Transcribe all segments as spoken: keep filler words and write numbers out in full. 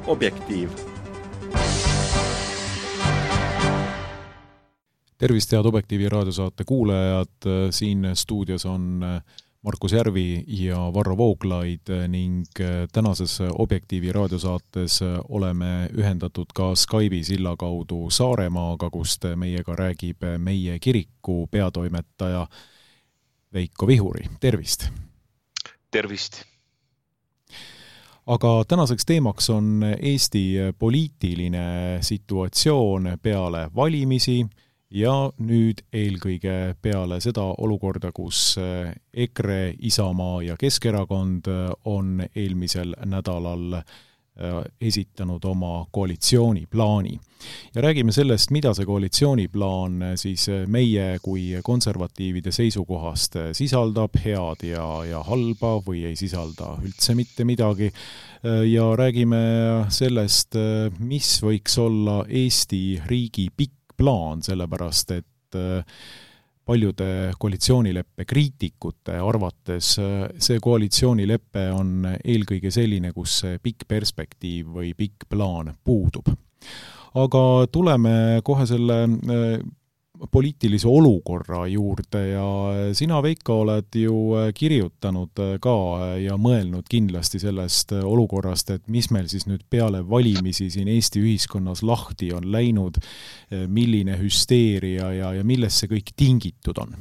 Objektiiv. Tervist, head Objektiivi raadiosaate kuulajad. Siin stuudios on Markus Järvi ja Varro Vooglaid ning tänases Objektiivi raadiosaates oleme ühendatud ka Skype'i silla kaudu Saaremaaga, kust meiega räägib meie kiriku peatoimetaja Veiko Vihuri. Tervist! Tervist! Aga tänaseks teemaks on Eesti poliitiline situatsioon peale valimisi ja nüüd eelkõige peale seda olukorda, kus EKRE, Isamaa ja Keskerakond on eelmisel nädalal esitanud oma koalitsiooniplaani. Ja räägime sellest, mida see koalitsiooniplaan siis meie kui konservatiivide seisukohast sisaldab, head ja, ja halba või ei sisalda üldse mitte midagi. Ja räägime sellest, mis võiks olla Eesti riigi pikk plaan, sellepärast et paljude koalitsioonileppe kriitikute arvates see koalitsioonilepe on eelkõige selline, kus pikk perspektiiv või pikk plaan puudub. Aga tuleme kohe selle poliitilise olukorra juurde ja sina, Veiko, oled ju kirjutanud ka ja mõelnud kindlasti sellest olukorrast, et mis meil siis nüüd peale valimisi siin Eesti ühiskonnas lahti on läinud, milline hüsteeria ja, ja millest see kõik tingitud on?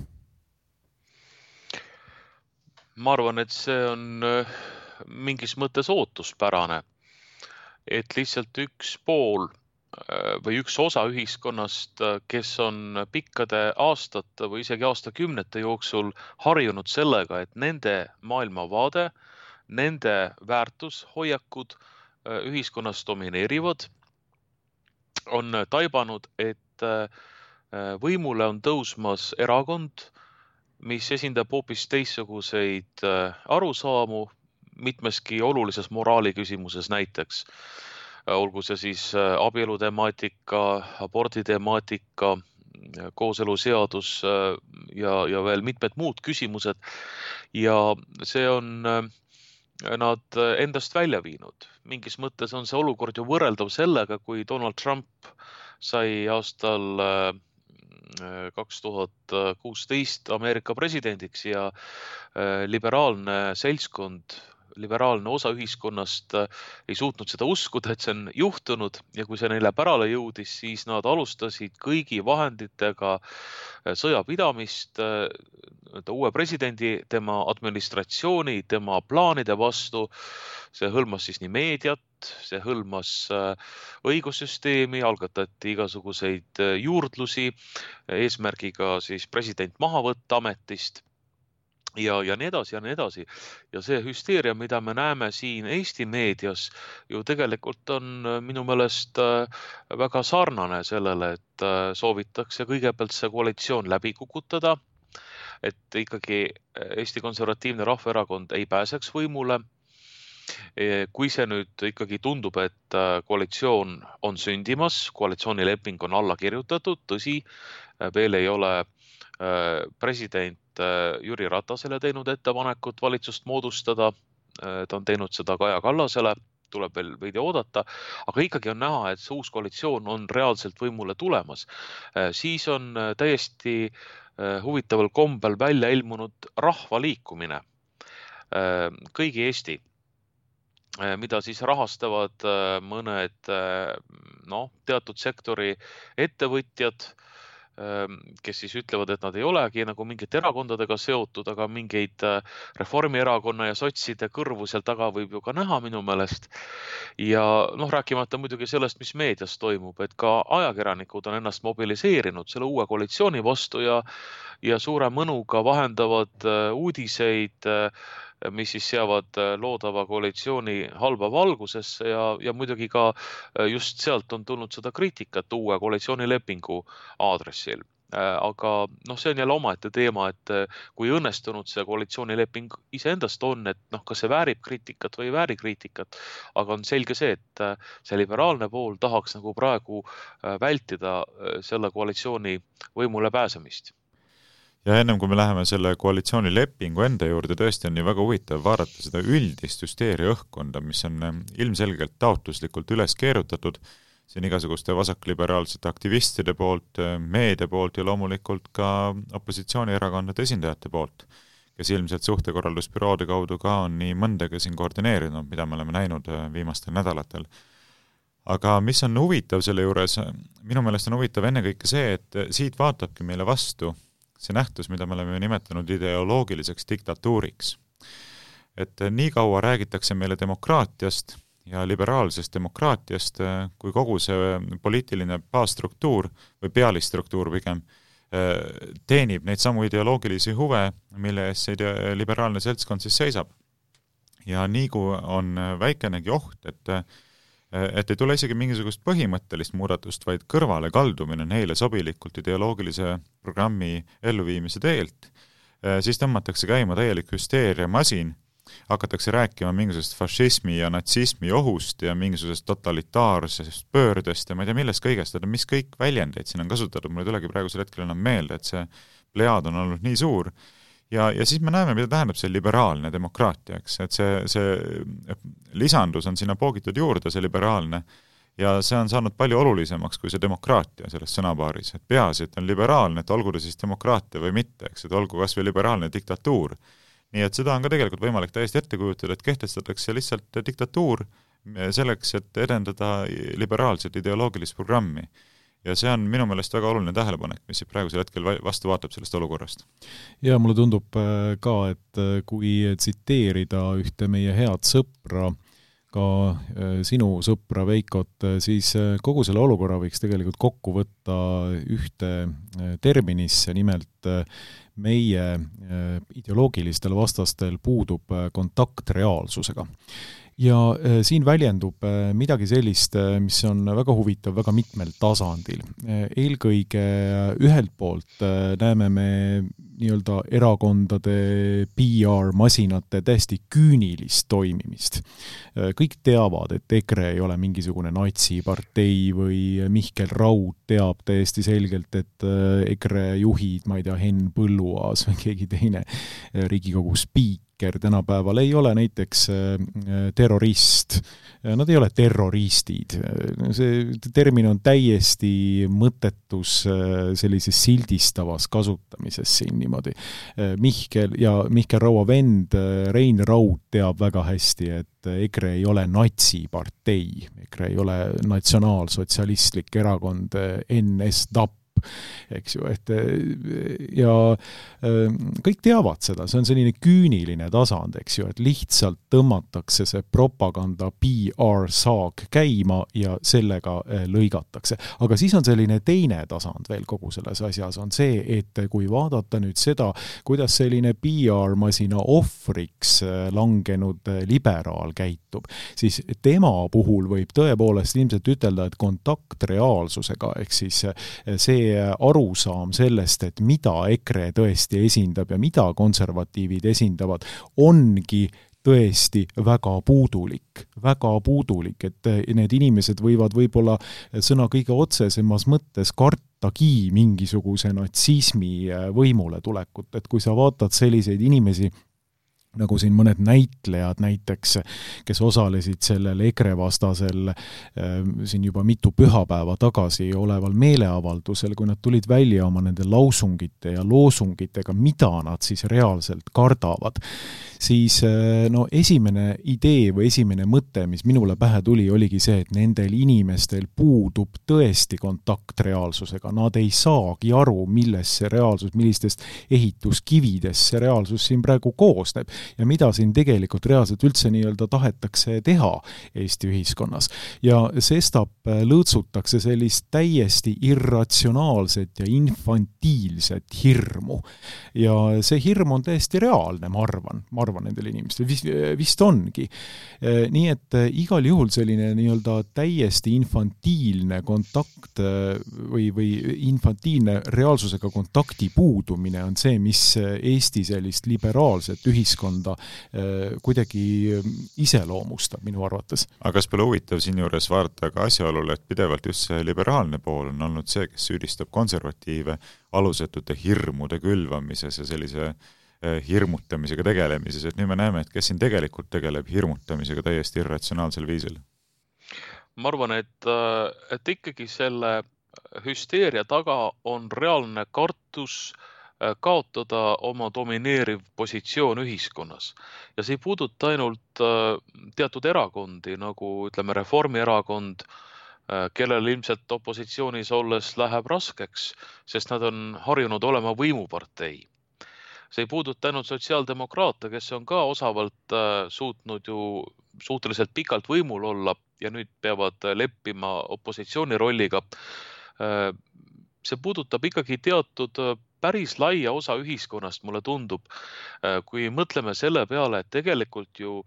Ma arvan, et see on mingis mõttes ootuspärane, et lihtsalt üks pool või üks osa ühiskonnast, kes on pikkade aastate või isegi aastakümnete jooksul harjunud sellega, et nende maailmavaade, nende väärtushoiakud ühiskonnas domineerivad, on taibanud, et võimule on tõusmas erakond, mis esindab hoopis teistsuguseid arusaamu mitmeski olulises moraali küsimuses näiteks. Olgu see siis abielu temaatika, abordi temaatika, kooseluseadus ja, ja veel mitmed muud küsimused. Ja see on nad endast välja viinud. Mingis mõttes on see olukord ju võrreldav sellega, kui Donald Trump sai aastal kaks tuhat kuusteist Ameerika presidendiks ja liberaalne seltskond, liberaalne osa ühiskonnast ei suutnud seda uskuda, et see on juhtunud ja kui see neile pärale jõudis, siis nad alustasid kõigi vahenditega sõjapidamist uue presidendi, tema administratsiooni, tema plaanide vastu. See hõlmas siis nii meediat, see hõlmas õigussüsteemi, algatati igasuguseid juurdlusi eesmärgiga siis president maha võtta ametist. Ja, ja nii edasi ja nii edasi. Ja see hüsteeria, mida me näeme siin Eesti meedias, ju tegelikult on minu meelest väga sarnane sellele, et soovitakse kõigepealt see koalitsioon läbi kukutada, et ikkagi Eesti Konservatiivne Rahvaerakond ei pääseks võimule. Kui see nüüd ikkagi tundub, et koalitsioon on sündimas, koalitsioonileping on alla kirjutatud, tõsi, veel ei ole president Jüri Ratasele teinud ettepanekut valitsust moodustada, ta on teinud seda Kaja Kallasele, tuleb veel veidi oodata, aga ikkagi on näha, et see uus koalitsioon on reaalselt võimule tulemas. Siis on täiesti huvitaval kombel välja ilmunud rahvaliikumine kõigi Eesti, mida siis rahastavad mõned no, teatud sektori ettevõtjad, kes siis ütlevad, et nad ei olegi nagu mingite erakondadega seotud, aga mingeid Reformierakonna ja sotside kõrvu seal taga võib ju ka näha minu meelest. Ja noh, rääkimata muidugi sellest, mis meedias toimub, et ka ajakirjanikud on ennast mobiliseerinud selle uue koalitsiooni vastu ja, ja suure mõnuga vahendavad uudiseid, mis siis seavad loodava koalitsiooni halba valgusesse ja, ja muidugi ka just sealt on tulnud seda kriitikat uue koalitsioonilepingu aadressil. Aga noh, see on jälle omaette teema, et kui õnnestunud see koalitsioonileping iseendast on, et noh, kas see väärib kriitikat või ei vääri kriitikat, aga on selge see, et see liberaalne pool tahaks nagu praegu vältida selle koalitsiooni võimule pääsemist. Ja ennem kui me läheme selle koalitsiooni lepingu enda juurde, tõesti on nii väga huvitav vaadata seda üldist hüsteeria õhkkonda, mis on ilmselgelt taotluslikult üles keerutatud, siin igasuguste vasakliberaalsete aktivistide poolt, meedia poolt ja loomulikult ka opositsioonierakondade esindajate poolt, kes ilmselt suhtekorraldusbüroode kaudu ka on nii mõndega siin koordineerinud, mida me oleme näinud viimastel nädalatel. Aga mis on huvitav selle juures, minu meelest on huvitav ennekõike see, et siit vaatabki meile vastu see nähtus, mida me oleme nimetanud ideoloogiliseks diktatuuriks. Et nii kaua räägitakse meile demokraatiast ja liberaalsest demokraatiast, kui kogu see poliitiline baasstruktuur või pealistruktuur pigem teenib neid samu ideoloogilisi huve, mille ees see liberaalne seltskond siis seisab. Ja nii kui on väikenegi oht, et et ei tule isegi mingisugust põhimõttelist muudatust, vaid kõrvale kaldumine neile sobilikult ideoloogilise programmi elluviimise teelt, siis tõmmatakse käima täielik hüsteeria masin, hakatakse rääkima mingisugusest fašismi ja natsismi ohust ja mingisugusest totalitaarsest pöördest ja ma ei tea millest kõigest, mis kõik väljendeid siin on kasutatud, mulle tulegi praegusel hetkel enam meelde, et see plejaad on olnud nii suur. Ja, ja siis me näeme, mida tähendab see liberaalne demokraatia, eks, et see, see lisandus on sinna poogitud juurde, see liberaalne, ja see on saanud palju olulisemaks kui see demokraatia selles sõnapaaris, et peaasi, et on liberaalne, et olgu ta siis demokraatia või mitte, eks, et olgu kas või liberaalne diktatuur. Nii et seda on ka tegelikult võimalik täiesti ette kujutada, et kehtestatakse lihtsalt diktatuur selleks, et edendada liberaalset ideoloogilist programmi. Ja see on minu meelest väga oluline tähelepanek, mis praegusel hetkel vastu vaatab sellest olukorrast. Ja mulle tundub ka, et kui tsiteerida ühte meie head sõpra, ka sinu sõpra Veikot, siis kogu selle olukorra võiks tegelikult kokku võtta ühte terminisse, nimelt meie ideoloogilistel vastastel puudub kontakt reaalsusega. Ja siin väljendub midagi sellist, mis on väga huvitav väga mitmel tasandil. Eelkõige ühelt poolt näeme me nii-öelda erakondade P R-masinate täiesti küünilist toimimist. Kõik teavad, et EKRE ei ole mingisugune natsipartei või Mihkel Raud teab täiesti selgelt, et EKRE juhid, ma ei tea, Henn Põlluaas või keegi teine Riigikogu spiik, tänapäeval ei ole näiteks terrorist, nad ei ole terroristid. See termin on täiesti mõttetus sellises sildistavas kasutamises siin niimoodi. Mihkel ja Mihkel Raua vend Rein Raud teab väga hästi, et EKRE ei ole natsipartei, EKRE ei ole natsionaalsotsialistlik erakond N S D A P, eks ju, et ja kõik teavad seda, see on selline küüniline tasand, eks ju, et lihtsalt tõmmatakse see propaganda P R-saag käima ja sellega lõigatakse. Aga siis on selline teine tasand veel kogu selles asjas, on see, et kui vaadata nüüd seda, kuidas selline P R-masina ohvriks langenud liberaal käitub, siis tema puhul võib tõepoolest ilmselt ütelda, et kontakt reaalsusega, ehk siis see arusaam sellest, et mida EKRE tõesti esindab ja mida konservatiivid esindavad, ongi tõesti väga puudulik, väga puudulik, et need inimesed võivad võib-olla sõna kõige otsesemas mõttes kartagi mingisuguse natsismi võimule tulekut, et kui sa vaatad selliseid inimesi, nagu siin mõned näitlejad näiteks, kes osalesid sellel EKRE vastasel siin juba mitu pühapäeva tagasi oleval meeleavaldusel, kui nad tulid välja oma nende lausungite ja loosungitega, mida nad siis reaalselt kardavad, siis no esimene idee või esimene mõte, mis minule pähe tuli, oligi see, et nendel inimestel puudub tõesti kontakt reaalsusega. Nad ei saagi aru, milles see reaalsus, millistest ehituskividest see reaalsus siin praegu koosneb ja mida siin tegelikult reaalselt üldse nii-öelda tahetakse teha Eesti ühiskonnas. Ja sestap lõõtsutakse sellist täiesti irratsionaalset ja infantiilset hirmu. Ja see hirm on täiesti reaalne, ma arvan, ma arvan nendel inimestel, vist, vist ongi. Nii et igal juhul selline nii-öelda täiesti infantiilne kontakt või, või infantiilne reaalsusega kontakti puudumine on see, mis Eesti sellist liberaalset ühiskonda ühiskonda kuidagi iseloomustab minu arvates. aga kas pole huvitav siin juures vaadata ka asjaolule, et pidevalt just see liberaalne pool on olnud see, kes süüdistab konservatiive alusetute hirmude külvamises ja sellise hirmutamisega tegelemises, et nüüd me näeme, et kes siin tegelikult tegeleb hirmutamisega täiesti irratsionaalsel viisil? Ma arvan, et, et ikkagi selle hüsteeria taga on reaalne kartus kaotada oma domineeriv positsioon ühiskonnas. Ja see ei puuduta ainult teatud erakondi, nagu ütleme Reformierakond, kellel ilmselt opositsioonis olles läheb raskeks, sest nad on harjunud olema võimupartei. See ei puuduta ainult sotsiaaldemokraate, kes on ka osavalt suutnud ju suhteliselt pikalt võimul olla ja nüüd peavad leppima opositsiooni rolliga. See puudutab ikkagi teatud päris laia osa ühiskonnast, mulle tundub, kui mõtleme selle peale, et tegelikult ju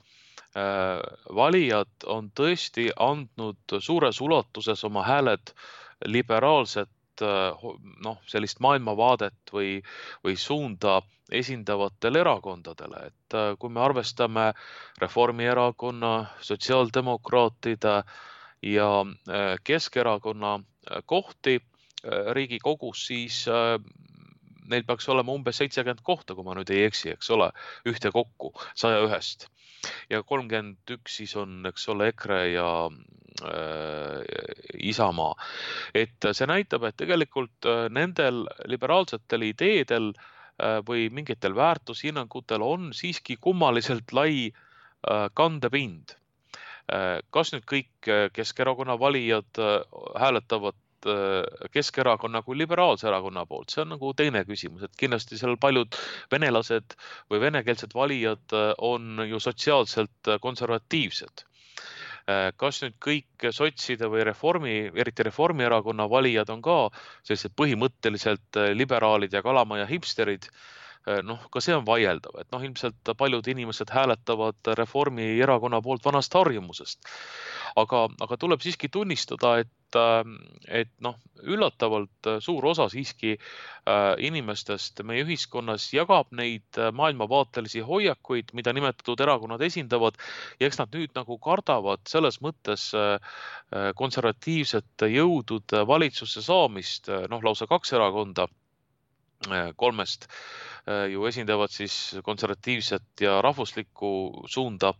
valijad on tõesti andnud suures ulatuses oma hääled liberaalset, noh, sellist maailmavaadet või, või suunda esindavatele erakondadele. Et kui me arvestame Reformierakonna, sotsiaaldemokraatide ja Keskerakonna kohti Riigikogus, siis neil peaks olema umbes seitsekümmend kohta, kui ma nüüd ei eksi, eks ole, ühte kokku saja ühest. Ja kolmkümmend üks siis on, eks ole, EKRE ja äh, Isamaa. Et see näitab, et tegelikult nendel liberaalsetel ideedel äh, või mingitel väärtushinnangutel on siiski kummaliselt lai äh, kandepind. Äh, kas nüüd kõik Keskerakonna valijad äh, hääletavad Keskerakonna kui liberaalse erakonna poolt. See on nagu teine küsimus, et kindlasti seal paljud venelased või venekeelsed valijad on ju sotsiaalselt konservatiivsed. Kas nüüd kõik sotside või reformi, eriti Reformierakonna valijad on ka sellised põhimõtteliselt liberaalid ja kalamaja hipsterid, noh, ka see on vaieldav, et noh, ilmselt paljud inimesed hääletavad Reformierakonna poolt vanast harjumusest. Aga, aga tuleb siiski tunnistada, et, et noh, üllatavalt suur osa siiski inimestest meie ühiskonnas jagab neid maailmavaatelisi hoiakuid, mida nimetatud erakonnad esindavad, ja eks nad nüüd nagu kardavad selles mõttes konservatiivsete jõudude valitsusse saamist, noh, lausa kaks erakonda kolmest ju esindavad siis konservatiivset ja rahvuslikku suunda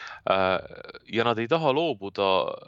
ja nad ei taha loobuda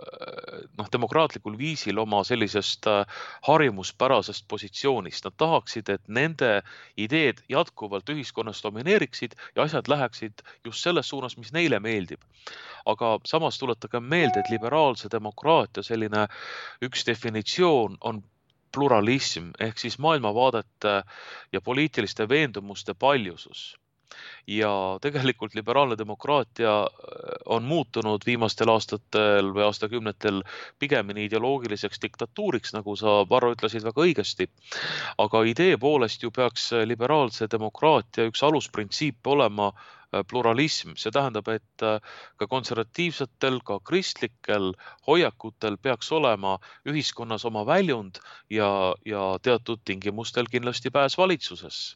noh, demokraatlikul viisil oma sellisest harjumuspärasest positsioonist. Nad tahaksid, et nende ideed jätkuvalt ühiskonnas domineeriksid ja asjad läheksid just selles suunas, mis neile meeldib. Aga samas tuletage meelde, et liberaalse demokraatia selline üks definitsioon on pluralism ehk siis maailmavaadete ja poliitiliste veendumuste paljusus. Ja tegelikult liberaalne demokraatia on muutunud viimastel aastatel või aastakümnetel pigemini ideoloogiliseks diktatuuriks, nagu sa, Varro, ütlesid väga õigesti. Aga idee poolest ju peaks liberaalse demokraatia üks alusprintsiip olema pluralism. See tähendab, et ka konservatiivsetel, ka kristlikel hoiakutel peaks olema ühiskonnas oma väljund ja, ja teatud tingimustel kindlasti pääs valitsuses.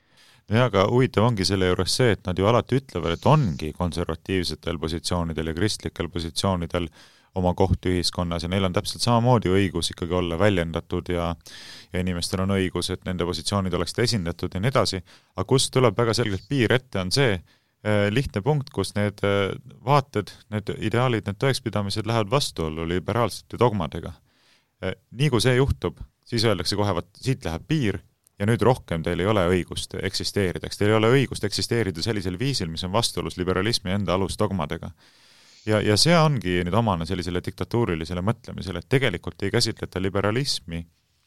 Ja, aga huvitav ongi selle juures see, et nad ju alati ütlevad, et ongi konservatiivsetel positsioonidel ja kristlikel positsioonidel oma koht ühiskonnas ja neil on täpselt samamoodi õigus ikkagi olla väljendatud ja, ja inimestel on õigus, et nende positsioonid oleks esindatud ja nii edasi. Aga kus tuleb väga selgelt piir ette, on see eh, lihtne punkt, kus need eh, vaated, need ideaalid, need tõekspidamised lähevad vastuollu liberaalsete dogmadega. Eh, nii kui see juhtub, siis öeldakse kohe, et siit läheb piir, ja nüüd rohkem teil ei ole õigust eksisteerida. Teil ei ole õigust eksisteerida sellisel viisil, mis on vastuolus liberalismi enda alusdogmadega. Ja, ja see ongi nüüd omane sellisele diktatuurilisele mõtlemisele, et tegelikult ei käsitleta liberalismi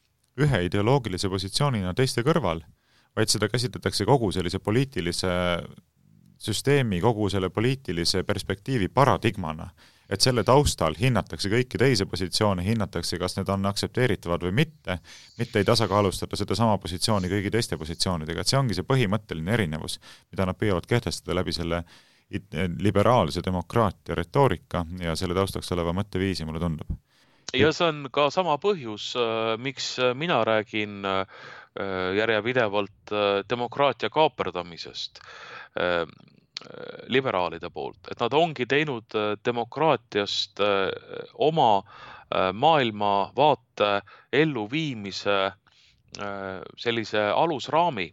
ühe ideoloogilise positsioonina teiste kõrval, vaid seda käsitletakse kogu sellise poliitilise süsteemi, kogu selle poliitilise perspektiivi paradigmana. Et selle taustal hinnatakse kõiki teisi positsioone, hinnatakse, kas need on aktsepteeritavad või mitte, mitte ei tasakaalustada seda sama positsiooni kõigi teiste positsioonidega. Et see ongi see põhimõtteline erinevus, mida nad püüavad kehtestada läbi selle liberaalse demokraatia retoorika ja selle taustaks oleva mõtteviisi, mulle tundub. Ja see on ka sama põhjus, miks mina räägin järjepidevalt demokraatia kaaperdamisest. liberaalide poolt, et nad ongi teinud demokraatiast oma maailmavaate elluviimise sellise alusraami.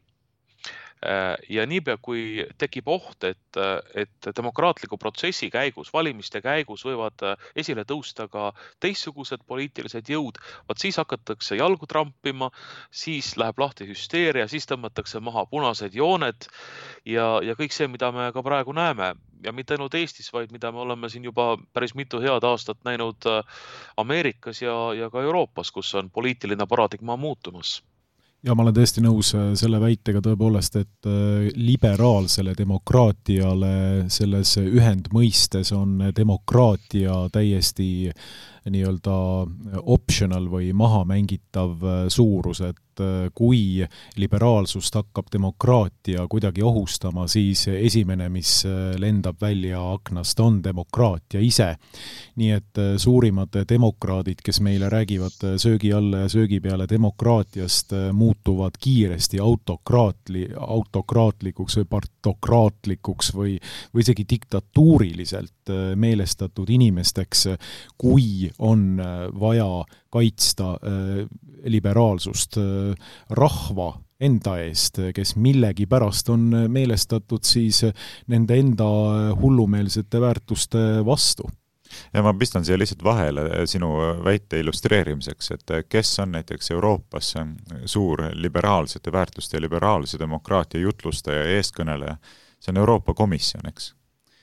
Ja niipea, kui tekib oht, et, et demokraatliku protsessi käigus, valimiste käigus võivad esile tõusta ka teistsugused poliitilised jõud, vaat siis hakatakse jalgu trampima, siis läheb lahti hüsteeria, siis tõmmatakse maha punased jooned ja, ja kõik see, mida me ka praegu näeme. Ja mitte ainult Eestis, vaid mida me oleme siin juba päris mitu head aastat näinud Ameerikas ja, ja ka Euroopas, kus on poliitiline paradigma muutumas. Ja ma olen tõesti nõus selle väitega tõepoolest, et liberaalsele demokraatiale selles ühendmõistes on demokraatia täiesti nii-öelda optional või maha mängitav suurus, et kui liberaalsust hakkab demokraatia kuidagi ohustama, siis esimene, mis lendab välja aknast, on demokraatia ise. Nii et suurimad demokraadid, kes meile räägivad söögi alla ja söögi peale demokraatiast, muutuvad kiiresti autokraatli, autokraatlikuks või partokraatlikuks või, või isegi diktatuuriliselt meelestatud inimesteks, kui on vaja kaitsta liberaalsust rahva enda eest, kes millegi pärast on meelestatud siis nende enda hullumeelsete väärtuste vastu. Ja ma pistan siia lihtsalt vahele sinu väite illustreerimiseks, et kes on näiteks Euroopas suur liberaalsete väärtuste ja liberaalse demokraatia jutlustaja ja eeskõneleja, see on Euroopa Komisjon, eks.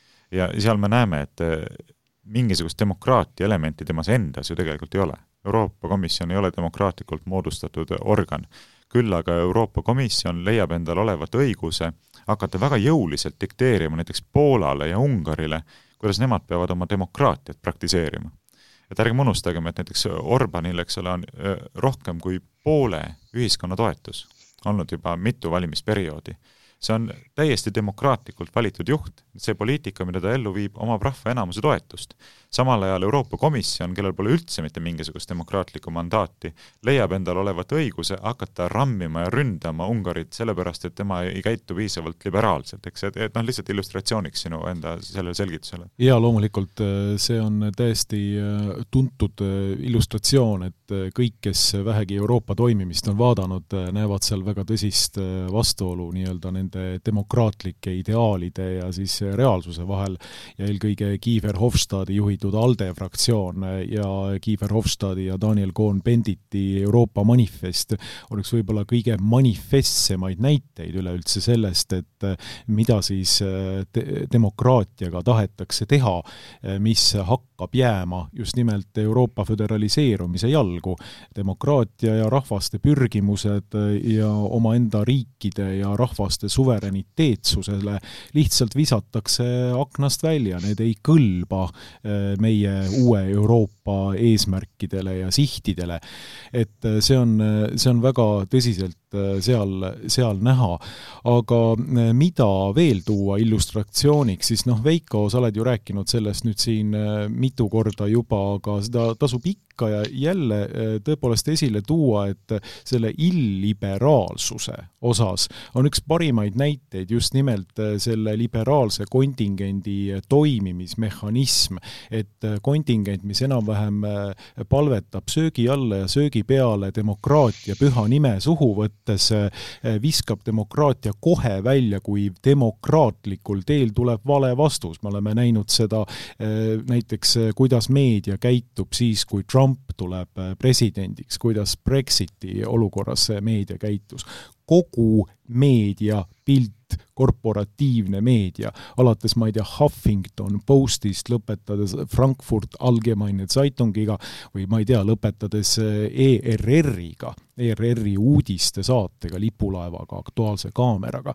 Ja seal me näeme, et mingisugust demokraatia elementi temas endas ju tegelikult ei ole. Euroopa Komisjon ei ole demokraatlikult moodustatud organ. Küll aga Euroopa Komisjon leiab endal olevat õiguse hakata väga jõuliselt dikteerima näiteks Poolale ja Ungarile, kuidas nemad peavad oma demokraatiat praktiseerima. Et ärgem unustagem, et näiteks Orbanil, eks ole, on rohkem kui poole ühiskonna toetus olnud juba mitu valimisperioodi. See on täiesti demokraatlikult valitud juht. See poliitika, mida ta ellu viib, omab rahva enamuse toetust. Samal ajal Euroopa Komisjon, kellel pole üldse mitte mingisugust demokraatlikku mandaati, leiab endal olevat õiguse hakata rammima ja ründama Ungarit sellepärast, et tema ei käitu piisavalt liberaalselt. Eks, et, et noh, lihtsalt illustratsiooniks sinu enda sellele selgitusele. Ja loomulikult see on täiesti tuntud illustratsioon, et kõik, kes vähegi Euroopa toimimist on vaadanud, näevad seal väga tõsist vastuolu nii-öelda nende demokraatlike ideaalide ja siis reaalsuse vahel ja eelkõige Kiefer Hofstadi juhitud ALDE fraktsioon ja Kiefer Hofstadi ja Daniel Cohn-Benditi Euroopa manifest on üks võib-olla kõige manifestsemaid näiteid üleüldse sellest, et mida siis te- demokraatiaga tahetakse teha, mis hakkab jääma just nimelt Euroopa föderaliseerumise jalgu. Demokraatia ja rahvaste pürgimused ja omaenda riikide ja rahvaste suvereniteetsusele lihtsalt visatakse aknast välja, need ei kõlba meie uue Euroopa eesmärkidele ja sihtidele. Et see on, see on väga tõsiselt seal, seal näha. Aga mida veel tuua illustratsiooniks, siis noh, Veiko, sa oled ju rääkinud sellest nüüd siin mitu korda juba, aga seda tasub ikka ja jälle tõepoolest esile tuua, et selle illiberaalsuse osas on üks parimaid näiteid just nimelt selle liberaalse kontingendi toimimismehhanism, et kontingent, mis enam-vähem palvetab söögi alla ja söögi peale demokraatia püha nime suhu võttes, viskab demokraatia kohe välja, kui demokraatlikul teel tuleb vale vastus. Me oleme näinud seda näiteks, kuidas meedia käitub siis, kui Trump tuleb presidendiks, kuidas Brexiti olukorras meedia käitus. Kogu meedia pilt, korporatiivne meedia, alates, ma ei tea, Huffington Postist, lõpetades Frankfurt Allgemeine Zeitungiga või ma ei tea, lõpetades E R R-iga, E R R-i uudiste saatega, lipulaevaga, Aktuaalse kaameraga.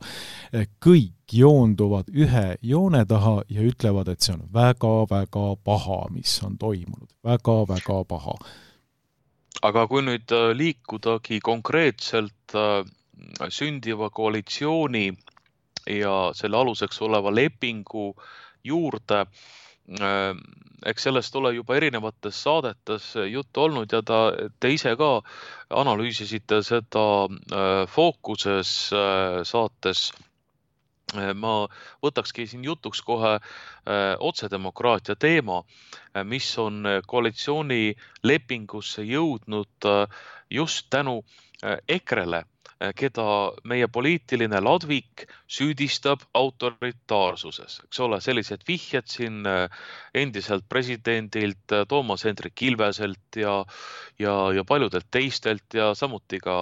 Kõik joonduvad ühe joone taha ja ütlevad, et see on väga-väga paha, mis on toimunud. Väga-väga paha. Aga kui nüüd liikudagi konkreetselt sündiva koalitsiooni ja selle aluseks oleva lepingu juurde, eks sellest ole juba erinevates saadetes juttu olnud ja ta, te ise ka analüüsisite seda Fookuses saates, ma võtakski siin jutuks kohe otsedemokraatia teema, mis on koalitsiooni lepingusse jõudnud just tänu EKREle, keda meie poliitiline ladvik süüdistab autoritaarsuses. Eks ole, sellised vihjed siin endiselt presidendilt, Toomas Hendrik Ilveselt ja, ja, ja paljudelt teistelt ja samuti ka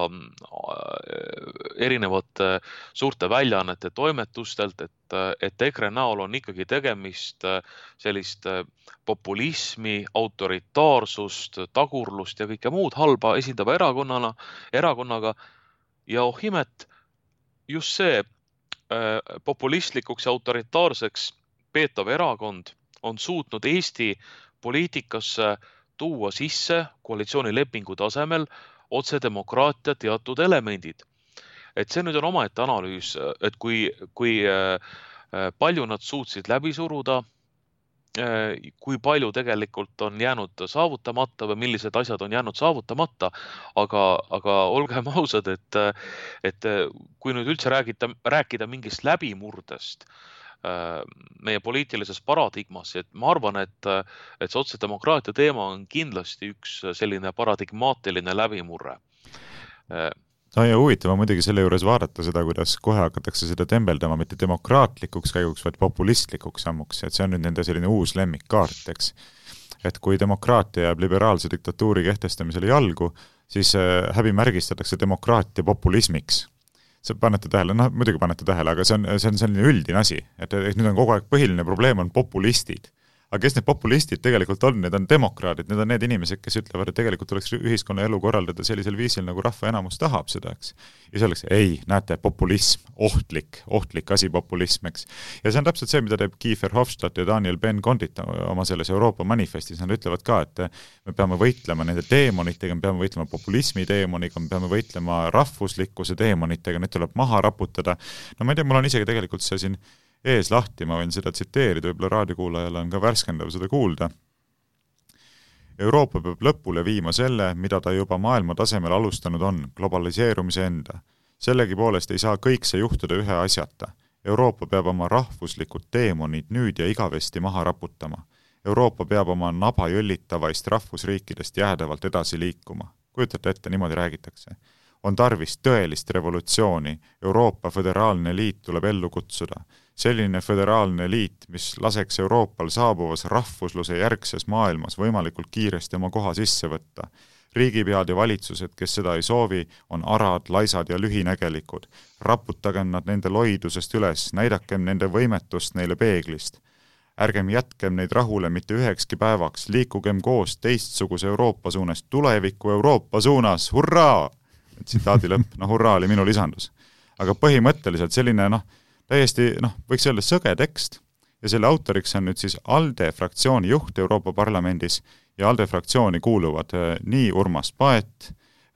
erinevate suurte väljaannete toimetustelt, et, et EKRE näol on ikkagi tegemist sellist populismi, autoritaarsust, tagurlust ja kõike muud halba esindava erakonnana, erakonnaga. Ja oh imet, just see äh, populistlikuks ja autoritaarseks peetav erakond on suutnud Eesti poliitikasse tuua sisse koalitsioonilepingu tasemel otsedemokraatia teatud elemendid. Et see nüüd on omaette analüüs, et kui, kui äh, palju nad suutsid läbi suruda, kui palju tegelikult on jäänud saavutamata või millised asjad on jäänud saavutamata, aga, aga olgem ausad, et, et kui nüüd üldse räägida, rääkida mingist läbimurdest meie poliitilises paradigmas, et ma arvan, et, et see otsedemokraatia teema on kindlasti üks selline paradigmaatiline läbimurre. No ja huvitav on muidugi selle juures vaadata seda, kuidas kohe hakatakse seda tembeldama mitte demokraatlikuks käiguks, vaid populistlikuks sammuks, et see on nüüd nende selline uus lemmikkaart, eks. Et kui demokraatia jääb liberaalse diktatuuri kehtestamisele jalgu, siis häbimärgistatakse demokraatia populismiks. See panete tähele, noh muidugi panete tähele, aga see on, see on selline üldine asi, et, et nüüd on kogu aeg põhiline probleem on populistid. Aga kes need populistid tegelikult on? Need on demokraadid, need on need inimesed, kes ütlevad, et tegelikult tuleks ühiskonna elu korraldada sellisel viisil, nagu rahva enamus tahab seda, eks. Ja selleks, ei, näete, populism, ohtlik, ohtlik asi populism, eks. Ja see on täpselt see, mida teeb Kiefer Hofstadt ja Daniel Ben-Kondit oma selles Euroopa manifestis. Nad ütlevad ka, et me peame võitlema nende teemonitega, me peame võitlema populismi teemoniga, me peame võitlema rahvuslikkuse teemonitega, need tuleb maha raputada. No ma ei tea, mul on isegi tegelikult see siin ees lahti, ma võin seda tsiteerida, võib-olla raadiokuulajale on ka värskendav seda kuulda. Euroopa peab lõpule viima selle, mida ta juba maailma tasemel alustanud on, globaliseerumise enda. Sellegi poolest ei saa kõik see juhtuda ühe asjata. Euroopa peab oma rahvuslikud teemonid nüüd ja igavesti maha raputama. Euroopa peab oma naba jõllitavaist rahvusriikidest jäädavalt edasi liikuma. Kujutate ette, niimoodi räägitakse. On tarvis tõelist revolutsiooni. Euroopa föderaalne liit tuleb ellu kutsuda. Selline föderaalne liit, mis laseks Euroopal saabuvas rahvusluse järgses maailmas võimalikult kiiresti oma koha sisse võtta. Riigipead ja valitsused, kes seda ei soovi, on arad, laisad ja lühinägelikud. Raputagem nad nende loidusest üles, näidakem nende võimetust neile peeglist. Ärgem jätkem neid rahule mitte ühekski päevaks, liikugem koos teistsuguse Euroopa suunas, tuleviku Euroopa suunas, hurraa! Tsitaadi lõpp, no hurraa oli minu lisandus. Aga põhimõtteliselt selline, noh, täiesti, noh, võiks öelda sõge tekst ja selle autoriks on nüüd siis ALDE fraktsiooni juht Euroopa Parlamendis ja ALDE fraktsiooni kuuluvad nii Urmas Paet,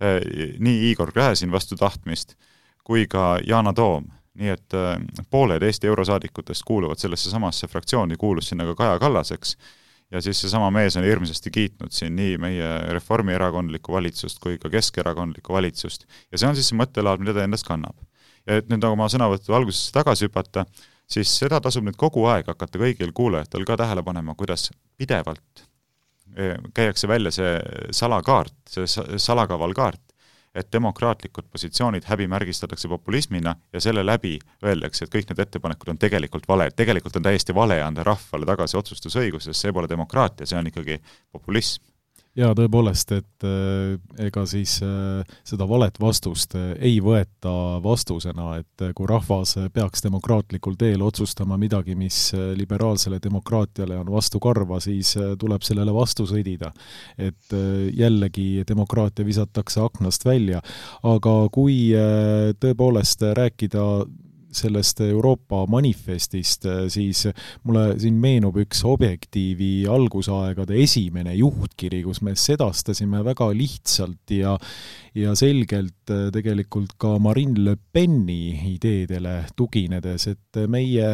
nii Igor Gräzin vastu tahtmist kui ka Yana Toom. Nii et pooled Eesti eurosaadikutest kuuluvad sellesse samasse fraktsiooni, kuulus sinna ka Kaja Kallaseks ja siis see sama mees on hirmsasti kiitnud siin nii meie reformierakondlikku valitsust kui ka keskerakondlikku valitsust ja see on siis see mõttelaad, mida ta endast kannab. Ja et nüüd nagu ma sõnavõttu algusesse tagasi hüpata, siis seda tasub nüüd kogu aeg hakata kõigil kuulajatel ka tähele panema, kuidas pidevalt käiakse välja see salakaart, see salakavalkaart, et demokraatlikud positsioonid häbimärgistatakse populismina ja selle läbi öeldakse, et kõik need ettepanekud on tegelikult vale. Tegelikult on täiesti vale anda rahvale tagasi otsustusõigus, sest see pole demokraatia, see on ikkagi populism. Ja tõepoolest, et ega siis seda valet vastust ei võeta vastusena, et kui rahvas peaks demokraatlikul teel otsustama midagi, mis liberaalsele demokraatiale on vastu karva, siis tuleb sellele vastu sõdida. Et jällegi demokraatia visatakse aknast välja. Aga kui tõepoolest rääkida sellest Euroopa manifestist, siis mulle siin meenub üks Objektiivi algusaegade esimene juhtkiri, kus me sedastasime väga lihtsalt ja, ja selgelt tegelikult ka Marine Le Peni ideedele tuginedes, et meie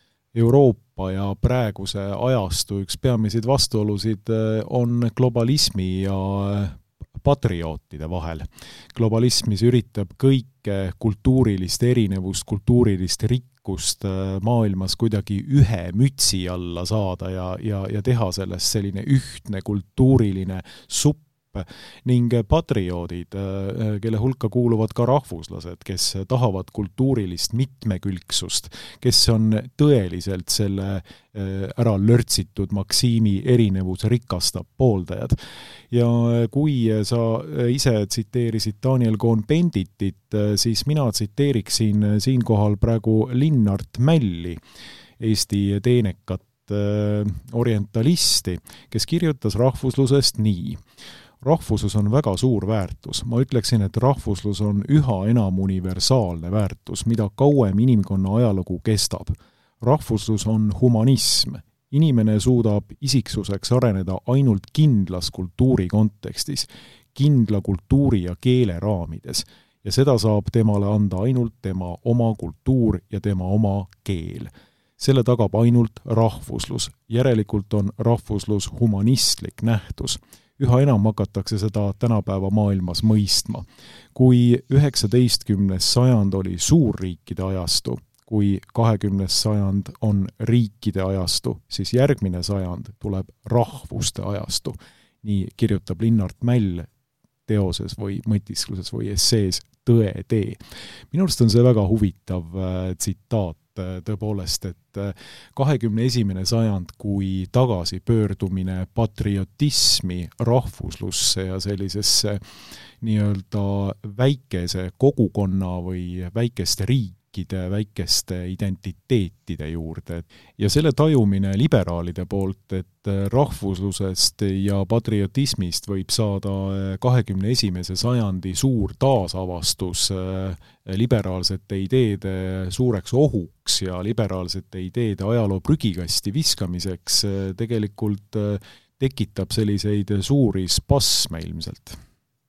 Euroopa ja praeguse ajastu üks peamiseid vastuolusid on globalismi ja patriootide vahel. Globalism, mis üritab kõike kultuurilist erinevust, kultuurilist rikkust maailmas kuidagi ühe mütsi alla saada ja, ja, ja teha sellest selline ühtne kultuuriline supp, ning patrioodid, kelle hulka kuuluvad ka rahvuslased, kes tahavad kultuurilist mitmekülgsust, kes on tõeliselt selle ära lörtsitud maksiimi erinevus rikastab pooldajad. Ja kui sa ise tsiteerisid Daniel Cohn-Benditit, siis mina tsiteeriksin siinkohal praegu Linnart Mälli, Eesti teenekat orientalisti, kes kirjutas rahvuslusest nii. Rahvuslus on väga suur väärtus. Ma ütleksin, et rahvuslus on üha enam universaalne väärtus, mida kauem inimkonna ajalugu kestab. Rahvuslus on humanism. Inimene suudab isiksuseks areneda ainult kindlas kultuuri kontekstis, kindla kultuuri ja keele raamides. Ja seda saab temale anda ainult tema oma kultuur ja tema oma keel. Selle tagab ainult rahvuslus. Järelikult on rahvuslus humanistlik nähtus. Üha enam hakatakse seda tänapäeva maailmas mõistma. Kui üheksateistkümnes sajand oli suurriikide ajastu, kui kahekümnes sajand on riikide ajastu, siis järgmine sajand tuleb rahvuste ajastu. Nii kirjutab Linnart Mäll teoses või mõtiskluses või essees Tõe tee. Minu arust on see väga huvitav tsitaat tõepoolest, et kahekümne esimene sajand kui tagasi pöördumine patriotismi, rahvuslusse ja sellisesse nii-öelda väikese kogukonna või väikeste riikide, väikeste identiteetide juurde. Ja selle tajumine liberaalide poolt, et rahvuslusest ja patriotismist võib saada kahekümne esimese sajandi suur taasavastus liberaalsete ideede suureks ohuks ja liberaalsete ideede ajaloo prügikasti viskamiseks, tegelikult tekitab selliseid suuri spasme ilmselt.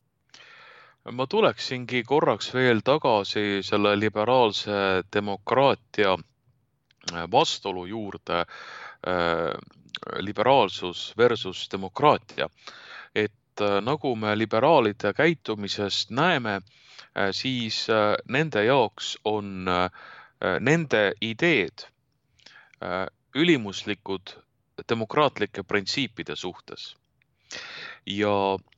Ma tuleksingi korraks veel tagasi selle liberaalse demokraatia vastuolu juurde, liberaalsus versus demokraatia. Et nagu me liberaalide käitumisest näeme, siis nende jaoks on nende ideed ülimuslikud demokraatlike printsiipide suhtes. Ja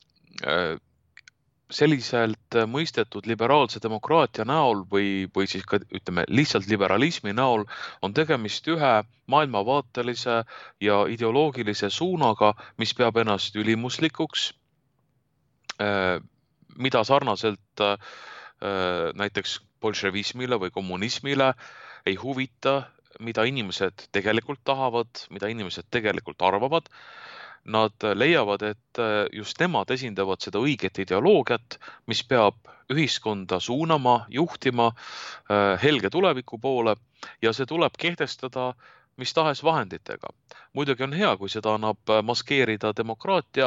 selliselt mõistetud liberaalse demokraatia näol või, või siis ka ütleme, lihtsalt liberalismi näol on tegemist ühe maailmavaatelise ja ideoloogilise suunaga, mis peab ennast ülimuslikuks, mida sarnaselt näiteks bolševismile või kommunismile ei huvita, mida inimesed tegelikult tahavad, mida inimesed tegelikult arvavad. Nad leiavad, et just nemad esindavad seda õiget ideoloogiat, mis peab ühiskonda suunama, juhtima helge tuleviku poole ja see tuleb kehtestada mis tahes vahenditega. Muidugi on hea, kui seda annab maskeerida demokraatia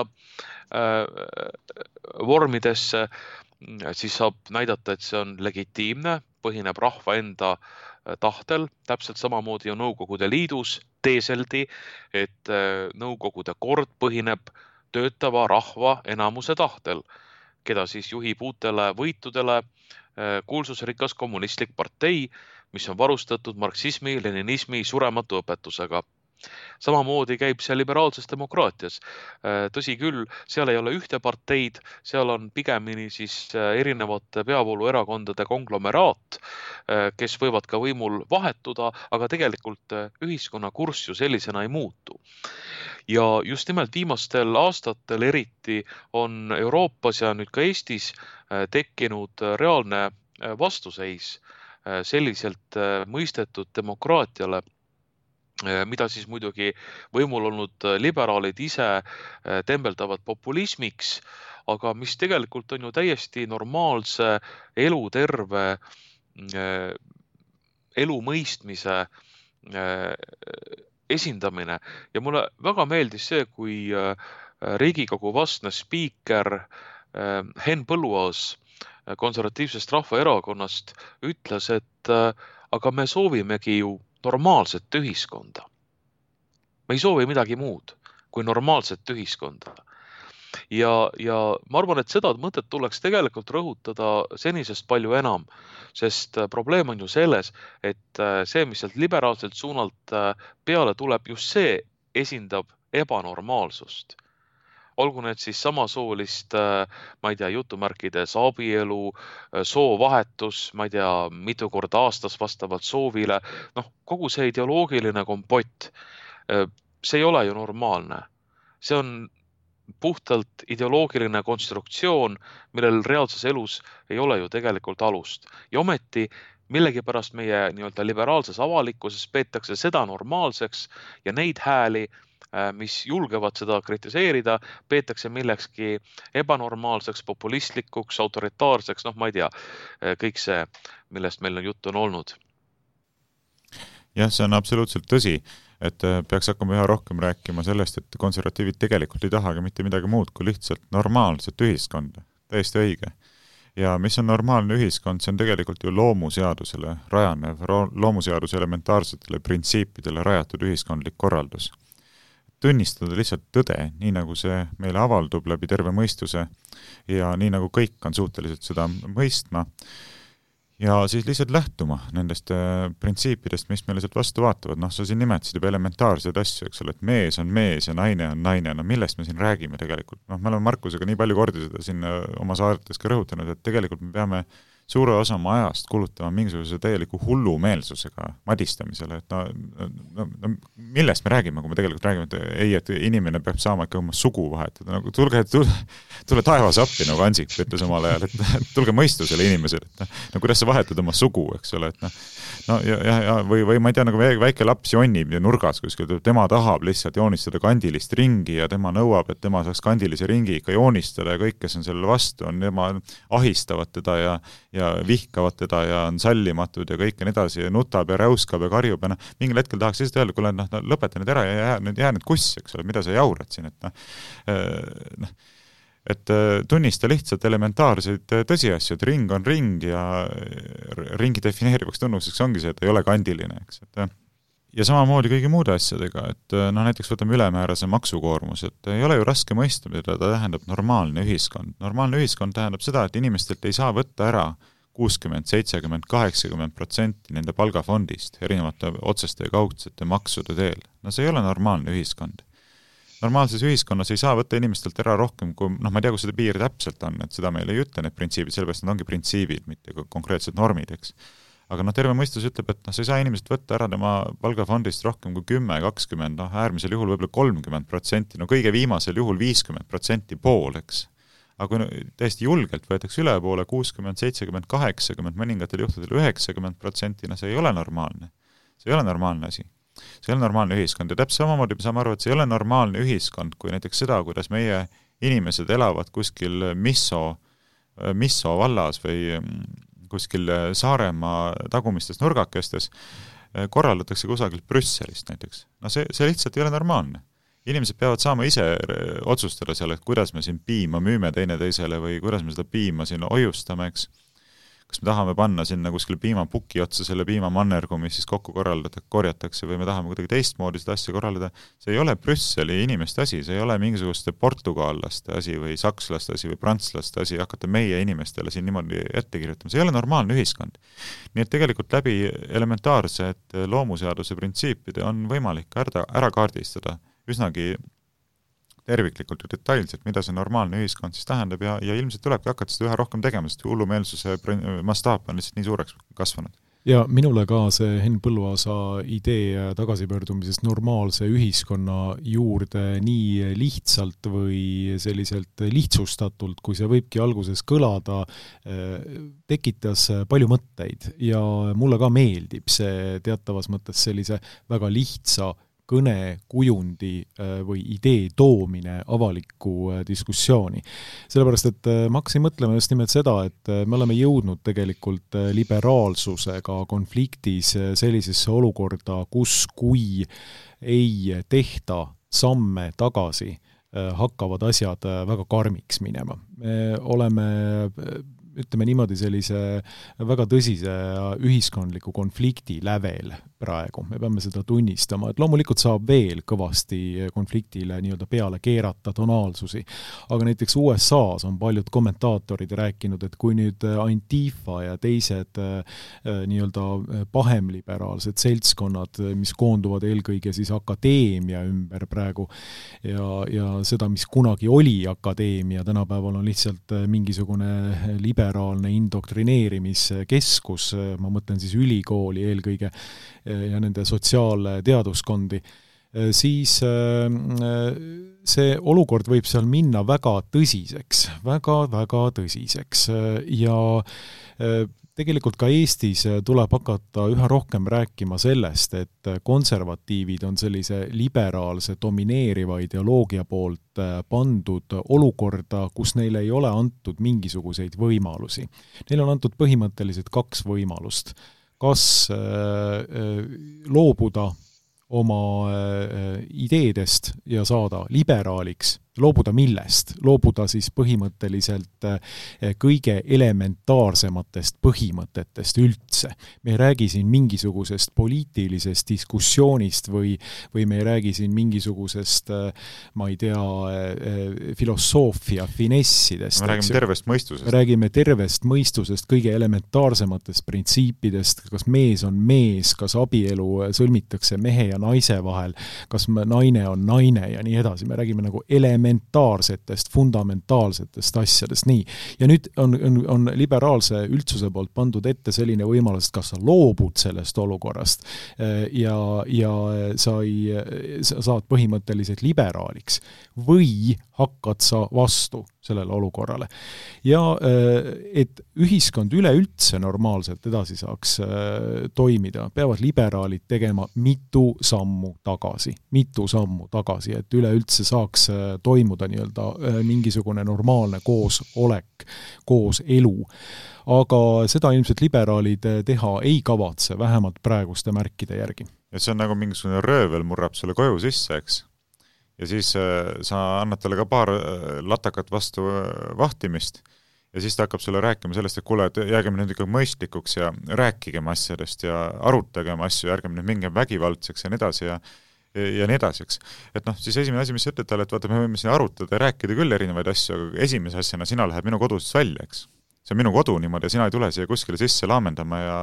vormidesse, siis saab näidata, et see on legitiimne, põhineb rahva enda tahtel, täpselt samamoodi on Nõukogude Liidus teeseldi, et Nõukogude kord põhineb töötava rahva enamuse tahtel, keda siis juhib uutele võitudele kuulsusrikas kommunistlik partei, mis on varustatud marksismi, leninismi surematu õpetusega. Samamoodi käib see liberaalses demokraatias. Tõsi küll, seal ei ole ühte parteid, seal on pigemini siis erinevate peavooluerakondade konglomeraat, kes võivad ka võimul vahetuda, aga tegelikult ühiskonna kurss ju sellisena ei muutu. Ja just nimelt viimastel aastatel eriti on Euroopas ja nüüd ka Eestis tekkinud reaalne vastuseis selliselt mõistetud demokraatiale, mida siis muidugi võimul olnud liberaalid ise tembeldavad populismiks, aga mis tegelikult on ju täiesti normaalse eluterve elu mõistmise esindamine. Ja mulle väga meeldis see, kui Riigikogu vastne spiiker Henn Põlluaas konservatiivsest rahvaerakonnast ütles, et aga me soovimegi ju normaalset ühiskonda. Me ei soovi midagi muud kui normaalset ühiskonda. ja, ja ma arvan, et seda mõtet tuleks tegelikult rõhutada senisest palju enam, sest probleem on ju selles, et see, mis sealt liberaalselt suunalt peale tuleb, just see esindab ebanormaalsust. Olgu need siis samasoolist, ma ei tea, jutumärkides abielu, soovahetus, ma ei tea, mitu korda aastas vastavalt soovile, noh, kogu see ideoloogiline kompott, see ei ole ju normaalne. See on puhtalt ideoloogiline konstruktsioon, millel reaalses elus ei ole ju tegelikult alust. Ja ometi millegipärast meie nii-öelda liberaalses avalikkuses peetakse seda normaalseks ja neid hääli, mis julgevad seda kritiseerida, peetakse millekski ebanormaalseks, populistlikuks, autoritaarseks, noh, ma ei tea, kõik see, millest meil on juttu on olnud. Jah, see on absoluutselt tõsi, et peaks hakkama üha rohkem rääkima sellest, et konservatiivid tegelikult ei tahagi mitte midagi muud kui lihtsalt normaalset ühiskonda. Täiesti õige. Ja mis on normaalne ühiskond, see on tegelikult ju loomuseadusele rajanev, loomuseaduse elementaarsetele printsiipidele rajatud ühiskondlik korraldus. Tunnistada lihtsalt tõde, nii nagu see meile avaldub läbi terve mõistuse ja nii nagu kõik on suutelised seda mõistma ja siis lihtsalt lähtuma nendest printsiipidest, mis meile sealt vastu vaatavad. Noh, sa siin nimetasid juba elementaarseid asju, eks ole, et mees on mees ja naine on naine. No millest me siin räägime tegelikult? Noh, me oleme Markusega nii palju kordi seda siin oma saadetes ka rõhutanud, et tegelikult me peame suure osa oma ajast kulutama mingisuguse täieliku hullumeelsusega madistamisele, et no, no, no millest me räägime, kui me tegelikult räägime, et ei, et inimene peab saama ikka oma sugu vahetada, nagu tulge, tule, tule taevas appi, nagu Ansip ütles omal ajal, et tulge mõistusele inimesele, et no kuidas sa vahetad oma sugu, eks ole, et no, no ja, ja, ja või, või ma ei tea, nagu väike laps jonnib ja nurgas kuskil, tema tahab lihtsalt joonistada kandilist ringi ja tema nõuab, et tema saaks kandilise ringi ikka joonistada ja kõik, kes on sellele vastu, on tema ahistavad teda ja ja vihkavad teda ja on sallimatud ja kõik on edasi ja nutab ja räuskab ja karjub ja noh, mingil hetkel tahaks lihtsalt öelda, kuule, noh, lõpeta nüüd ära ja jää nüüd, jää nüüd kuss, eks ole, mida sa jaurad siin, et noh, noh, et tunnista lihtsalt elementaarseid tõsiasju, et ring on ring ja ringi defineerivaks tunnuseks ongi see, et ei ole kandiline, eks, et ja samamoodi kõigi muude asjadega, et no näiteks võtame ülemäärase maksukoormus, et ei ole ju raske mõista, mida ta tähendab normaalne ühiskond. Normaalne ühiskond tähendab seda, et inimestelt ei saa võtta ära kuuskümmend, seitsekümmend, kaheksakümmend protsenti nende palgafondist erinevate otseste ja kaudsete maksude teel. No see ei ole normaalne ühiskond. Normaalses ühiskonnas ei saa võtta inimestelt ära rohkem, kui, noh, ma ei tea, kus seda piir täpselt on, et seda meil ei ütle need printsiibid, sellepärast need ongi printsiibid, mitte konkreetsed normid, eks. Aga noh, terve mõistus ütleb, et noh, sa ei saa inimesest võtta ära tema palgafondist rohkem kui kümme, kakskümmend, noh, äärmisel juhul võib-olla kolmkümmend protsenti, no kõige viimasel juhul viiskümmend protsenti pool, eks. Aga kui täiesti julgelt võetakse üle poole kuuskümmend, seitsekümmend, kaheksakümmend, mõningatel juhtudel üheksakümmend protsenti, no see ei ole normaalne. See ei ole normaalne asi. See ei ole normaalne ühiskond ja täpselt samamoodi me saame aru, et see ei ole normaalne ühiskond, kui näiteks seda, kuidas meie inimesed elavad kuskil Misso, Misso vallas või kuskil Saaremaa tagumistes nurgakestes, korraldatakse kusagilt Brüsselist näiteks. No see, see lihtsalt ei ole normaalne. Inimesed peavad saama ise otsustada selle, et kuidas me siin piima müüme teine teisele või kuidas me seda piima siin hoiustame, eks. Kas me tahame panna sinna kuskil piimapuki otsa selle piimamannergu, mis siis kokku korraldada, korjatakse või me tahame kuidagi teistmoodi seda asja korraldada. See ei ole Brüsseli inimeste asi, see ei ole mingisuguste portugallaste asi või sakslaste asi või prantslaste asi hakata meie inimestele siin niimoodi ette kirjutama. See ei ole normaalne ühiskond. Nii et tegelikult läbi elementaarsed loomuseaduse printsiipide on võimalik ära, ära kaardistada üsnagi terviklikult ja detailselt, mida see normaalne ühiskond siis tähendab ja, ja ilmselt tulebki hakata seda üha rohkem tegema, sest hullumeelsuse mastaap on lihtsalt nii suureks kasvanud. Ja minule ka see Henn Põlluaasa idee tagasipöördumisest normaalse ühiskonna juurde nii lihtsalt või selliselt lihtsustatult, kui see võibki alguses kõlada, tekitas palju mõtteid ja mulle ka meeldib see teatavas mõttes sellise väga lihtsa kõne, kujundi või idee toomine avalikku diskussiooni. Sellepärast, et ma hakkasin mõtlema just nimelt seda, et me oleme jõudnud tegelikult liberaalsusega konfliktis sellisesse olukorda, kus kui ei tehta samme tagasi, hakkavad asjad väga karmiks minema. Me oleme ütleme niimoodi, sellise väga tõsise ühiskondliku konflikti lävel praegu. Me peame seda tunnistama, et loomulikult saab veel kõvasti konfliktile nii-öelda peale keerata tonaalsusi. Aga näiteks U S A-s on paljud kommentaatorid rääkinud, et kui nüüd Antifa ja teised nii-öelda pahemliberaalsed seltskonnad, mis koonduvad eelkõige siis akadeemia ümber praegu ja, ja seda, mis kunagi oli akadeemia, tänapäeval on lihtsalt mingisugune liberaalne indoktrineerimiskeskus, ma mõtlen siis ülikooli eelkõige ja nende sotsiaalteaduskondi, siis see olukord võib seal minna väga tõsiseks, väga-väga tõsiseks ja tegelikult ka Eestis tuleb hakata üha rohkem rääkima sellest, et konservatiivid on sellise liberaalse domineeriva ideoloogia poolt pandud olukorda, kus neile ei ole antud mingisuguseid võimalusi. Neil on antud põhimõtteliselt kaks võimalust. Kas loobuda oma ideedest ja saada liberaaliks, loobuda millest? Loobuda siis põhimõtteliselt kõige elementaarsematest põhimõtetest üldse. Me ei räägi siin mingisugusest poliitilisest diskussioonist või, või me ei räägi siin mingisugusest, ma ei tea, filosoofia finessidest. Me räägime tervest mõistusest. Me räägime tervest mõistusest, kõige elementaarsematest printsiipidest, kas mees on mees, kas abielu sõlmitakse mehe ja naise vahel, kas naine on naine ja nii edasi. Me räägime nagu elementaarsematest elementaarsetest, fundamentaalsetest asjadest. Nii. Ja nüüd on, on, on liberaalse üldsuse poolt pandud ette selline võimalus, kas sa loobud sellest olukorrast ja, ja sa, ei, sa saad põhimõtteliselt liberaaliks või hakkad sa vastu sellele olukorrale. Ja et ühiskond üleüldse normaalselt edasi saaks toimida, peavad liberaalid tegema mitu sammu tagasi, mitu sammu tagasi, et üleüldse saaks toimuda nii-öelda mingisugune normaalne koosolek, koos elu. Aga seda ilmselt liberaalid teha ei kavatse, vähemalt praeguste märkide järgi. Ja see on nagu mingisugune röövel murrab selle koju sisse, eks? Ja siis sa annad talle ka paar latakat vastu vahtimist ja siis ta hakkab sulle rääkima sellest, et kuule, et jäägem nüüd ikka mõistlikuks ja rääkigem asjadest ja arutagem asju, ärgem nüüd mingem vägivaldseks ja nii edasi ja, ja nii edasi, eks. Et noh, siis esimene asi, mis ütled talle, et vaata, me võime siin arutada ja rääkida küll erinevaid asju, aga esimese asjana sina lähed minu kodust välja, eks. See on minu kodu niimoodi ja sina ei tule siia kuskile sisse laamendama ja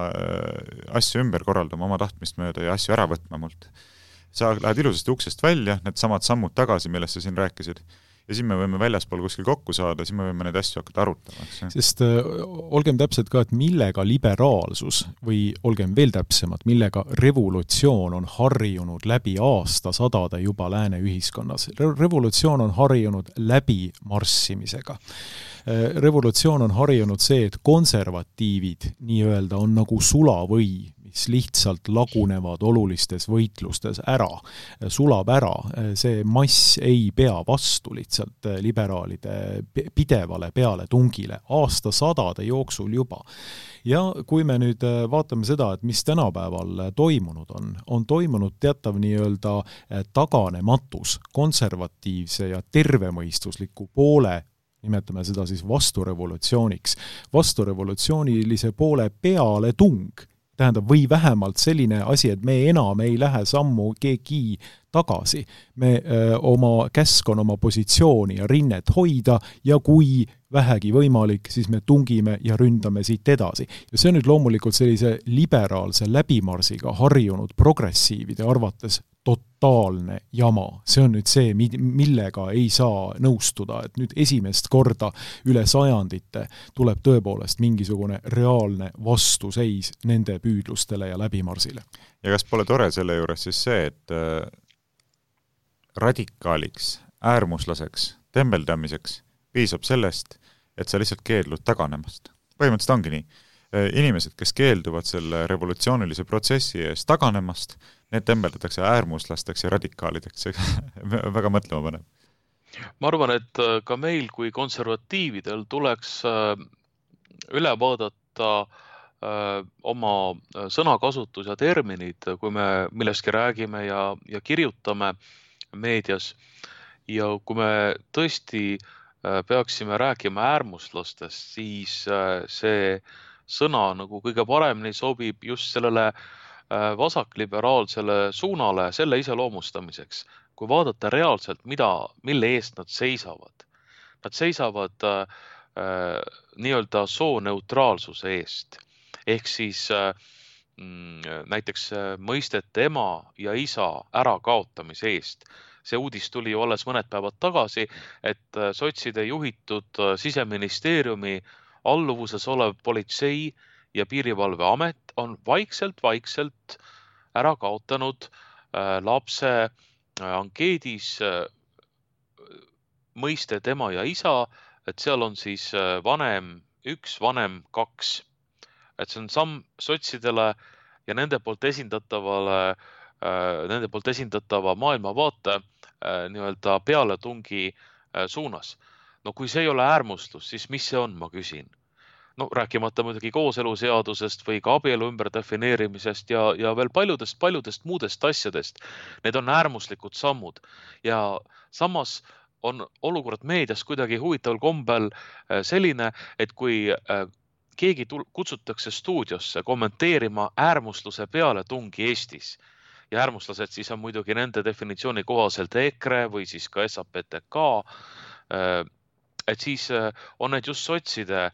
asju ümber korraldama oma tahtmist mööda ja asju ära võtma mult. Sa lähed ilusasti uksest välja, need samad sammud tagasi, millest sa siin rääkisid. Ja siis me võime väljaspool kuskil kokku saada, siis me võime neid asju hakata arutama. Sest äh, olgem täpselt ka, et millega liberaalsus või olgem veel täpsemad, millega revolutsioon on harjunud läbi aastasadade juba lääne ühiskonnas. Re- revolutsioon on harjunud läbi marssimisega. Revolutsioon on harjunud see, et konservatiivid nii-öelda on nagu sulavõi, mis lihtsalt lagunevad olulistes võitlustes ära, sulab ära. See mass ei pea vastu lihtsalt liberaalide pidevale peale tungile aastasadade jooksul juba. Ja kui me nüüd vaatame seda, et mis tänapäeval toimunud on, on toimunud teatav nii-öelda taganematus konservatiivse ja tervemõistusliku poole, nimetame seda siis vasturevolutsiooniks, vasturevolutsioonilise poole peale tung, tähendab, või vähemalt selline asi, et me enam ei lähe sammu keegi tagasi. Me öö, oma käsk on oma positsiooni ja rinnet hoida ja kui vähegi võimalik, siis me tungime ja ründame siit edasi. Ja see on nüüd loomulikult sellise liberaalse läbimarsiga harjunud progressiivide arvates totaalne jama. See on nüüd see, millega ei saa nõustuda, et nüüd esimest korda üle sajandite tuleb tõepoolest mingisugune reaalne vastuseis nende püüdlustele ja läbimarsile. Ja kas pole tore selle juures siis see, et radikaaliks, äärmuslaseks, tembeldamiseks piisab sellest, et sa lihtsalt keeldud taganemast. Põhimõtteliselt ongi nii. Inimesed, kes keelduvad selle revolutsioonilise protsessi ees taganemast, need tembeldatakse äärmuslasteks ja radikaalideks. Väga mõtlema paneb. Ma arvan, et ka meil kui konservatiividel tuleks üle vaadata oma sõnakasutus ja terminid, kui me millestki räägime ja, ja kirjutame meedias. Ja kui me tõesti peaksime rääkima äärmuslastest, siis see sõna nagu kõige paremini sobib just sellele vasakliberaalsele suunale selle iseloomustamiseks. Kui vaadata reaalselt, mida, mille eest nad seisavad. Nad seisavad äh, nii-öelda sooneutraalsuse eest. Ehk siis äh, näiteks mõistete ema ja isa ärakaotamise eest. See uudis tuli olles mõned päevad tagasi, et sotside juhitud Siseministeeriumi alluvuses olev politsei ja piirivalveamet on vaikselt-vaikselt ära kaotanud lapse ankeedis mõiste tema ja isa, et seal on siis vanem üks, vanem kaks. Et see on samm sotsidele ja nende poolt esindatavale, nende poolt esindatava maailmavaate nii-öelda pealetungi suunas. No kui see ei ole äärmustus, siis mis see on, ma küsin? No rääkimata muidugi kooseluseadusest või ka abielu ümber defineerimisest ja, ja veel paljudest, paljudest muudest asjadest. Need on äärmuslikud sammud ja samas on olukord meedias kuidagi huvitaval kombel selline, et kui keegi kutsutakse stuudiosse kommenteerima äärmusluse pealetungi Eestis ja äärmuslased siis on muidugi nende definitsiooni kohaselt EKRE või siis ka S A P T K, et siis on need just sotside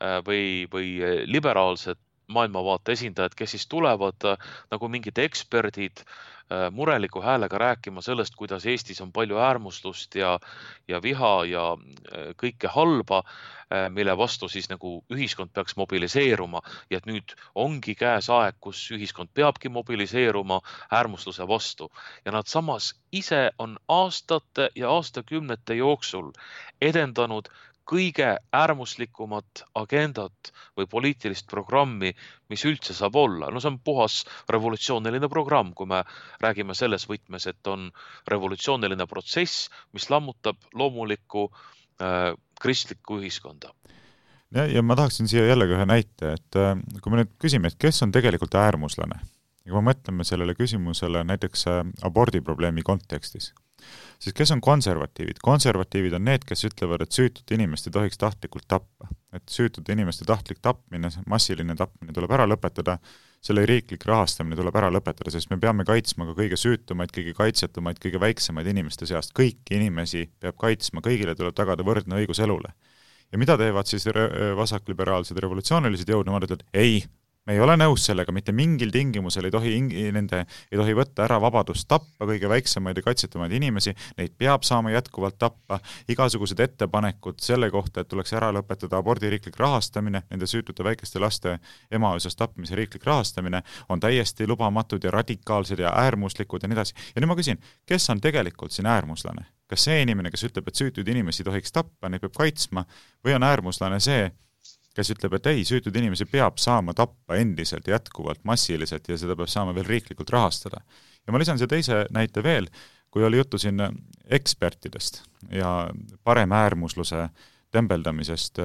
või, või liberaalsed maailmavaate esindajad, kes siis tulevad nagu mingid eksperdid mureliku häälega rääkima sellest, kuidas Eestis on palju äärmuslust ja, ja viha ja kõike halba, mille vastu siis nagu ühiskond peaks mobiliseeruma ja et nüüd ongi käes aeg, kus ühiskond peabki mobiliseeruma äärmusluse vastu. Ja nad samas ise on aastate ja aastakümnete jooksul edendanud kõige äärmuslikumat agendat või poliitilist programmi, mis üldse saab olla. No see on puhas revolutsiooniline programm, kui me räägime selles võtmes, et on revolutsiooniline protsess, mis lammutab loomulikku äh, kristlikku ühiskonda. Ja, ja ma tahaksin siia jällegi ühe näite, et äh, kui me nüüd küsime, et kes on tegelikult äärmuslane, ja kui me mõtleme sellele küsimusele näiteks äh, abordiprobleemi kontekstis, siis kes on konservatiivid? Konservatiivid on need, kes ütlevad, et süütud inimest ei tohiks tahtlikult tappa. Et süütud inimeste tahtlik tapmine, massiline tapmine tuleb ära lõpetada, selle riiklik rahastamine tuleb ära lõpetada, sest me peame kaitsma ka kõige süütumaid, kõige kaitsetumaid, kõige väiksemaid inimeste seast. Kõiki inimesi peab kaitsma, kõigile tuleb tagada võrdne õigus elule. Ja mida teevad siis vasakliberaalsed revolutsioonilised jõud? Nemad ütlevad, ei, me ei ole nõus sellega, mitte mingil tingimusel ei tohi, nende, ei tohi võtta ära vabadust tappa kõige väiksemaid ja kaitsetumaid inimesi, neid peab saama jätkuvalt tappa, igasugused ettepanekud selle kohta, et tuleks ära lõpetada abordi riiklik rahastamine, nende süütute väikeste laste emaüsast tapmise riiklik rahastamine on täiesti lubamatud ja radikaalsed ja äärmuslikud ja nii edasi. Ja nüüd ma küsin, kes on tegelikult siin äärmuslane? Kas see inimene, kes ütleb, et süütud inimesi tohiks tappa, neid peab kaitsma, või on äärmuslane see, kes ütleb, et ei, süütud inimesi peab saama tappa endiselt jätkuvalt massiliselt ja seda peab saama veel riiklikult rahastada. Ja ma lisan see teise näite veel, kui oli juttu siin ekspertidest ja parem äärmusluse tembeldamisest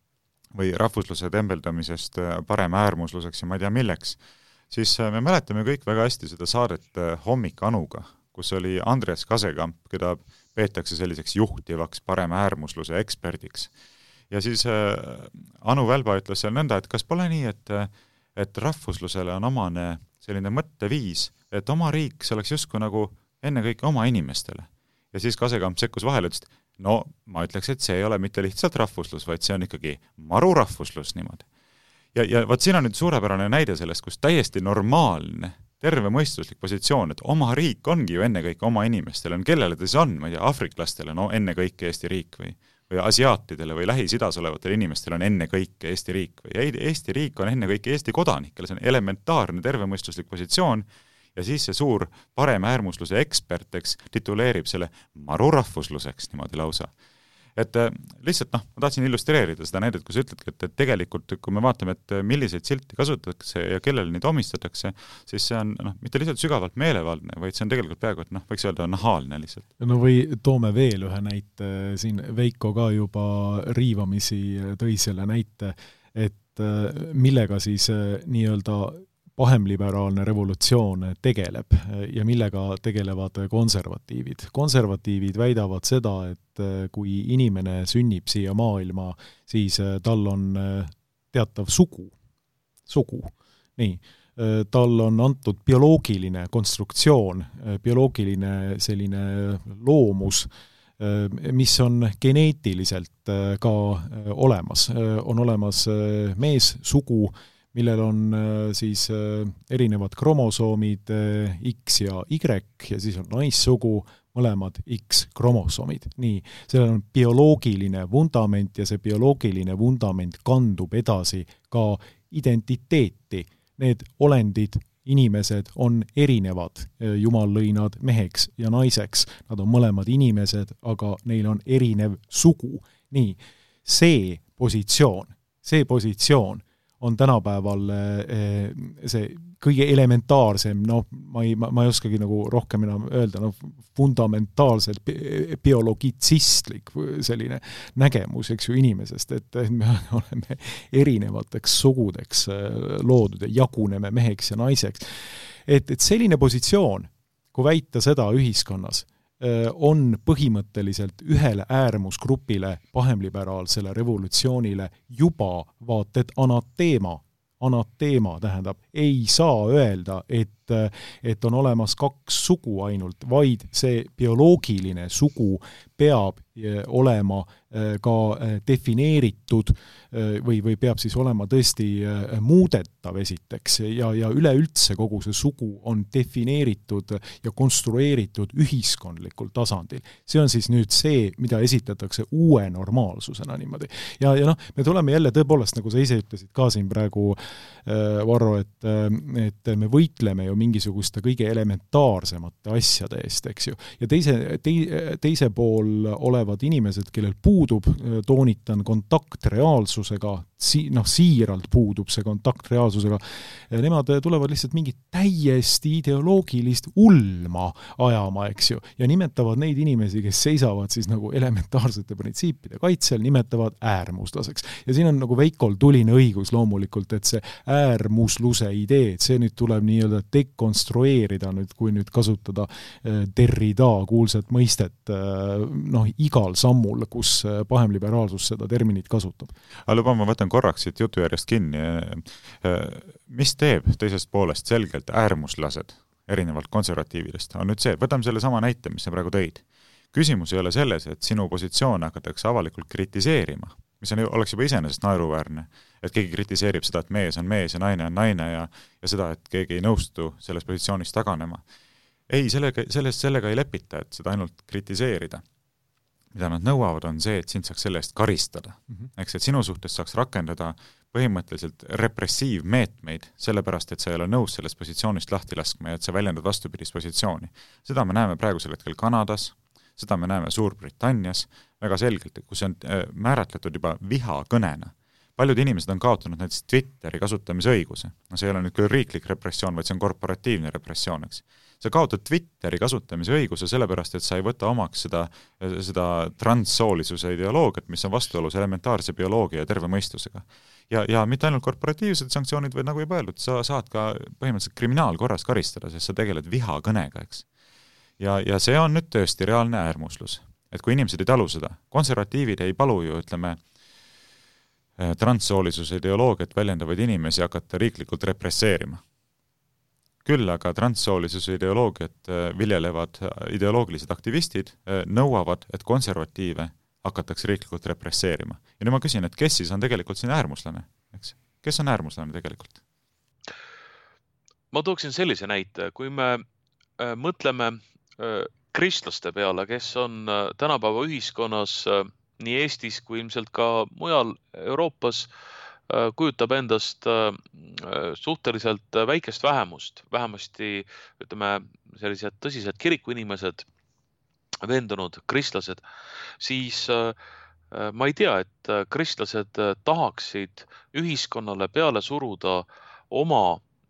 või rahvusluse tembeldamisest parem äärmusluseks ja ma ei tea milleks, siis me mäletame kõik väga hästi seda saadet Hommik Anuga, kus oli Andres Kasekamp, keda peetakse selliseks juhtivaks parem äärmusluse eksperdiks. Ja siis äh, Anu Välba ütles seal nõnda, et kas pole nii, et, et rahvuslusele on omane selline mõtteviis, et oma riik see oleks justkui nagu enne kõik oma inimestele. Ja siis Kasekamp sekkus vahele, ütles, no ma ütleks, et see ei ole mitte lihtsalt rahvuslus, vaid see on ikkagi marurahvuslus niimoodi. Ja, ja vaat siin on nüüd suurepärane näide sellest, kus täiesti normaalne, terve mõistuslik positsioon, et oma riik ongi ju enne kõik oma inimestele, on kellele ta siis on, ma ei tea, afriklastele, no enne kõik Eesti riik või või asiaatidele või Lähis-Idas olevatele inimestele on enne kõik Eesti riik või Eesti riik on enne kõik Eesti kodanikele, see on elementaarne tervemõistuslik positsioon ja siis see suur parem äärmusluse ekspert, eks, tituleerib selle marurahvusluseks niimoodi lausa. Et lihtsalt, noh, ma tahtsin illustreerida seda näidet, kui sa ütledki, et, et tegelikult, kui me vaatame, et milliseid silti kasutatakse ja kellele neid omistatakse, siis see on, noh, mitte lihtsalt sügavalt meelevaldne, vaid see on tegelikult peaaegu, et noh, võiks öelda nahaalne lihtsalt. No või toome veel ühe näite, siin Veiko ka juba riivamisi tõi selle näite, et millega siis nii-öelda pahemliberaalne revolutsioon tegeleb ja millega tegelevad konservatiivid. Konservatiivid väidavad seda, et kui inimene sünnib siia maailma, siis tal on teatav sugu. Sugu. Nii. Tal on antud bioloogiline konstruktsioon, bioloogiline selline loomus, mis on geneetiliselt ka olemas. On olemas mees sugu, millel on siis erinevad kromosoomid X ja Y ja siis on naissugu mõlemad X-kromosoomid. Nii, sellel on bioloogiline vundament ja see bioloogiline vundament kandub edasi ka identiteeti. Need olendid, inimesed on erinevad. Jumal lõi nad meheks ja naiseks. Nad on mõlemad inimesed, aga neil on erinev sugu. Nii, see positsioon, see positsioon on tänapäeval see kõige elementaarsem, no ma ei, ma, ma ei oskagi nagu rohkem enam öelda, no fundamentaalselt biologitsistlik selline nägemus, eks ju, inimesest, et me oleme erinevateks sugudeks loodud ja jaguneme meheks ja naiseks. Et, et selline positsioon, kui väita seda ühiskonnas, on põhimõtteliselt ühele äärmusgrupile, pahemliberaalsele revolutsioonile juba vaated anateema. Anateema tähendab, ei saa öelda, et, et on olemas kaks sugu ainult, vaid see bioloogiline sugu peab olema ka defineeritud või, või peab siis olema tõesti muudetav esiteks ja, ja üleüldse kogu see sugu on defineeritud ja konstrueeritud ühiskondlikul tasandil. See on siis nüüd see, mida esitatakse uue normaalsusena niimoodi. Ja, ja noh, me tuleme jälle tõepoolest, nagu sa ise ütlesid ka siin praegu, Varro, et, et me võitleme ju mingisuguste kõige elementaarsemate asjade eest, eks ju. Ja teise, teise pool olevad inimesed, kellel puudub, toonitan, kontakt reaalsusega, si, noh, siiralt puudub see kontakt reaalsusega, nemad tulevad lihtsalt mingi täiesti ideoloogilist ulma ajama, eks ju, ja nimetavad neid inimesi, kes seisavad siis nagu elementaarsete printsiipide kaitsel, nimetavad äärmuslaseks. Ja siin on nagu Veikol tuline õigus loomulikult, et see äärmusluse idee, et see nüüd tuleb nii-öelda dekonstrueerida nüüd, kui nüüd kasutada Derrida kuulsat mõistet noh, igal sammul, kus pahemliberaalsus seda terminit kasutab. Aga luba, ma võtan korraks siit jutu järjest kinni. Mis teeb teisest poolest selgelt äärmuslased erinevalt konservatiividest? On nüüd see, võtame selle sama näite, mis sa praegu tõid. Küsimus ei ole selles, et sinu positsioon hakatakse avalikult kritiseerima, mis on, oleks juba iseenesest naeruväärne, et keegi kritiseerib seda, et mees on mees ja naine on naine ja, ja seda, et keegi ei nõustu selles positsioonis taganema. Ei, sellega, sellest, sellega ei lepita, et seda ainult kritiseerida. Mida nad nõuavad, on see, et sind saaks selle eest karistada. Mm-hmm. Eks, et sinu suhtes saaks rakendada põhimõtteliselt repressiivmeetmeid, sellepärast, et sa ei ole nõus sellest positsioonist lahti laskma ja et sa väljendad vastupidist positsiooni. Seda me näeme praegusel hetkel Kanadas, seda me näeme Suurbritannias väga selgelt, kus on määratletud juba viha kõnena. Paljud inimesed on kaotanud näiteks Twitteri kasutamise õiguse. No see ei ole nüüd küll riiklik repressioon, vaid see on korporatiivne repressioon, eks. Sa kaotad Twitteri kasutamise õiguse sellepärast, et sa ei võta omaks seda, seda transsoolisuse ideoloogiat, mis on vastuolus elementaarse bioloogia ja terve mõistusega. Ja, ja mitte ainult korporatiivsed sanktsioonid, vaid nagu juba öeldud, sa saad ka põhimõtteliselt kriminaalkorras karistada, sest sa tegeled viha kõnega, eks. Ja, ja see on nüüd tõesti reaalne äärmuslus. Et kui inimesed ei talu seda, konservatiivid ei palu ju, ütleme, transsoolisuse ideoloogiat väljendavaid inimesi hakata riiklikult represseerima. Küll aga transsoolisuse ideoloogiat viljelevad ideoloogilised aktivistid nõuavad, et konservatiive hakatakse riiklikult represseerima. Ja nüüd ma küsin, et kes siis on tegelikult siin äärmuslane? Eks? Kes on äärmuslane tegelikult? Ma tooksin sellise näite, kui me mõtleme kristlaste peale, kes on tänapäeva ühiskonnas nii Eestis kui ilmselt ka mujal Euroopas kujutab endast suhteliselt väikest vähemust, vähemasti ütleme sellised tõsised kirikuinimesed, veendunud kristlased, siis ma ei tea, et kristlased tahaksid ühiskonnale peale suruda oma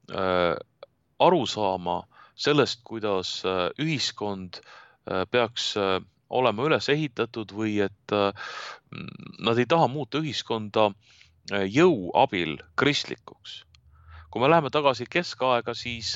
arusaama sellest, kuidas ühiskond peaks olema üles ehitatud või et nad ei taha muuta ühiskonda jõu abil kristlikuks. Kui me läheme tagasi keskaega, siis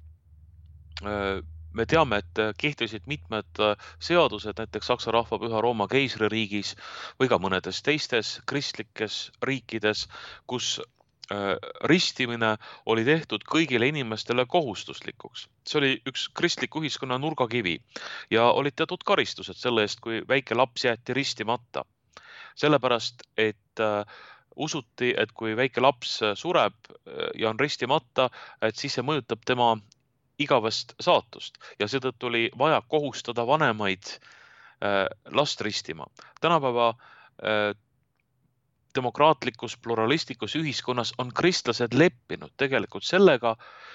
me teame, et kehtisid mitmed seadused, näiteks Saksa rahvapüha Rooma keisririigis või ka mõnedes teistes kristlikes riikides, kus ristimine oli tehtud kõigile inimestele kohustuslikuks. See oli üks kristliku ühiskonna nurgakivi ja olid teatud karistused selle eest, kui väike laps jäeti ristimata. Sellepärast, et usuti, et kui väike laps sureb ja on ristimata, et siis see mõjutab tema igavest saatust ja seetõttu oli vaja kohustada vanemaid last ristima. Tänapäeva demokraatlikus, pluralistikus ühiskonnas on kristlased leppinud tegelikult sellega,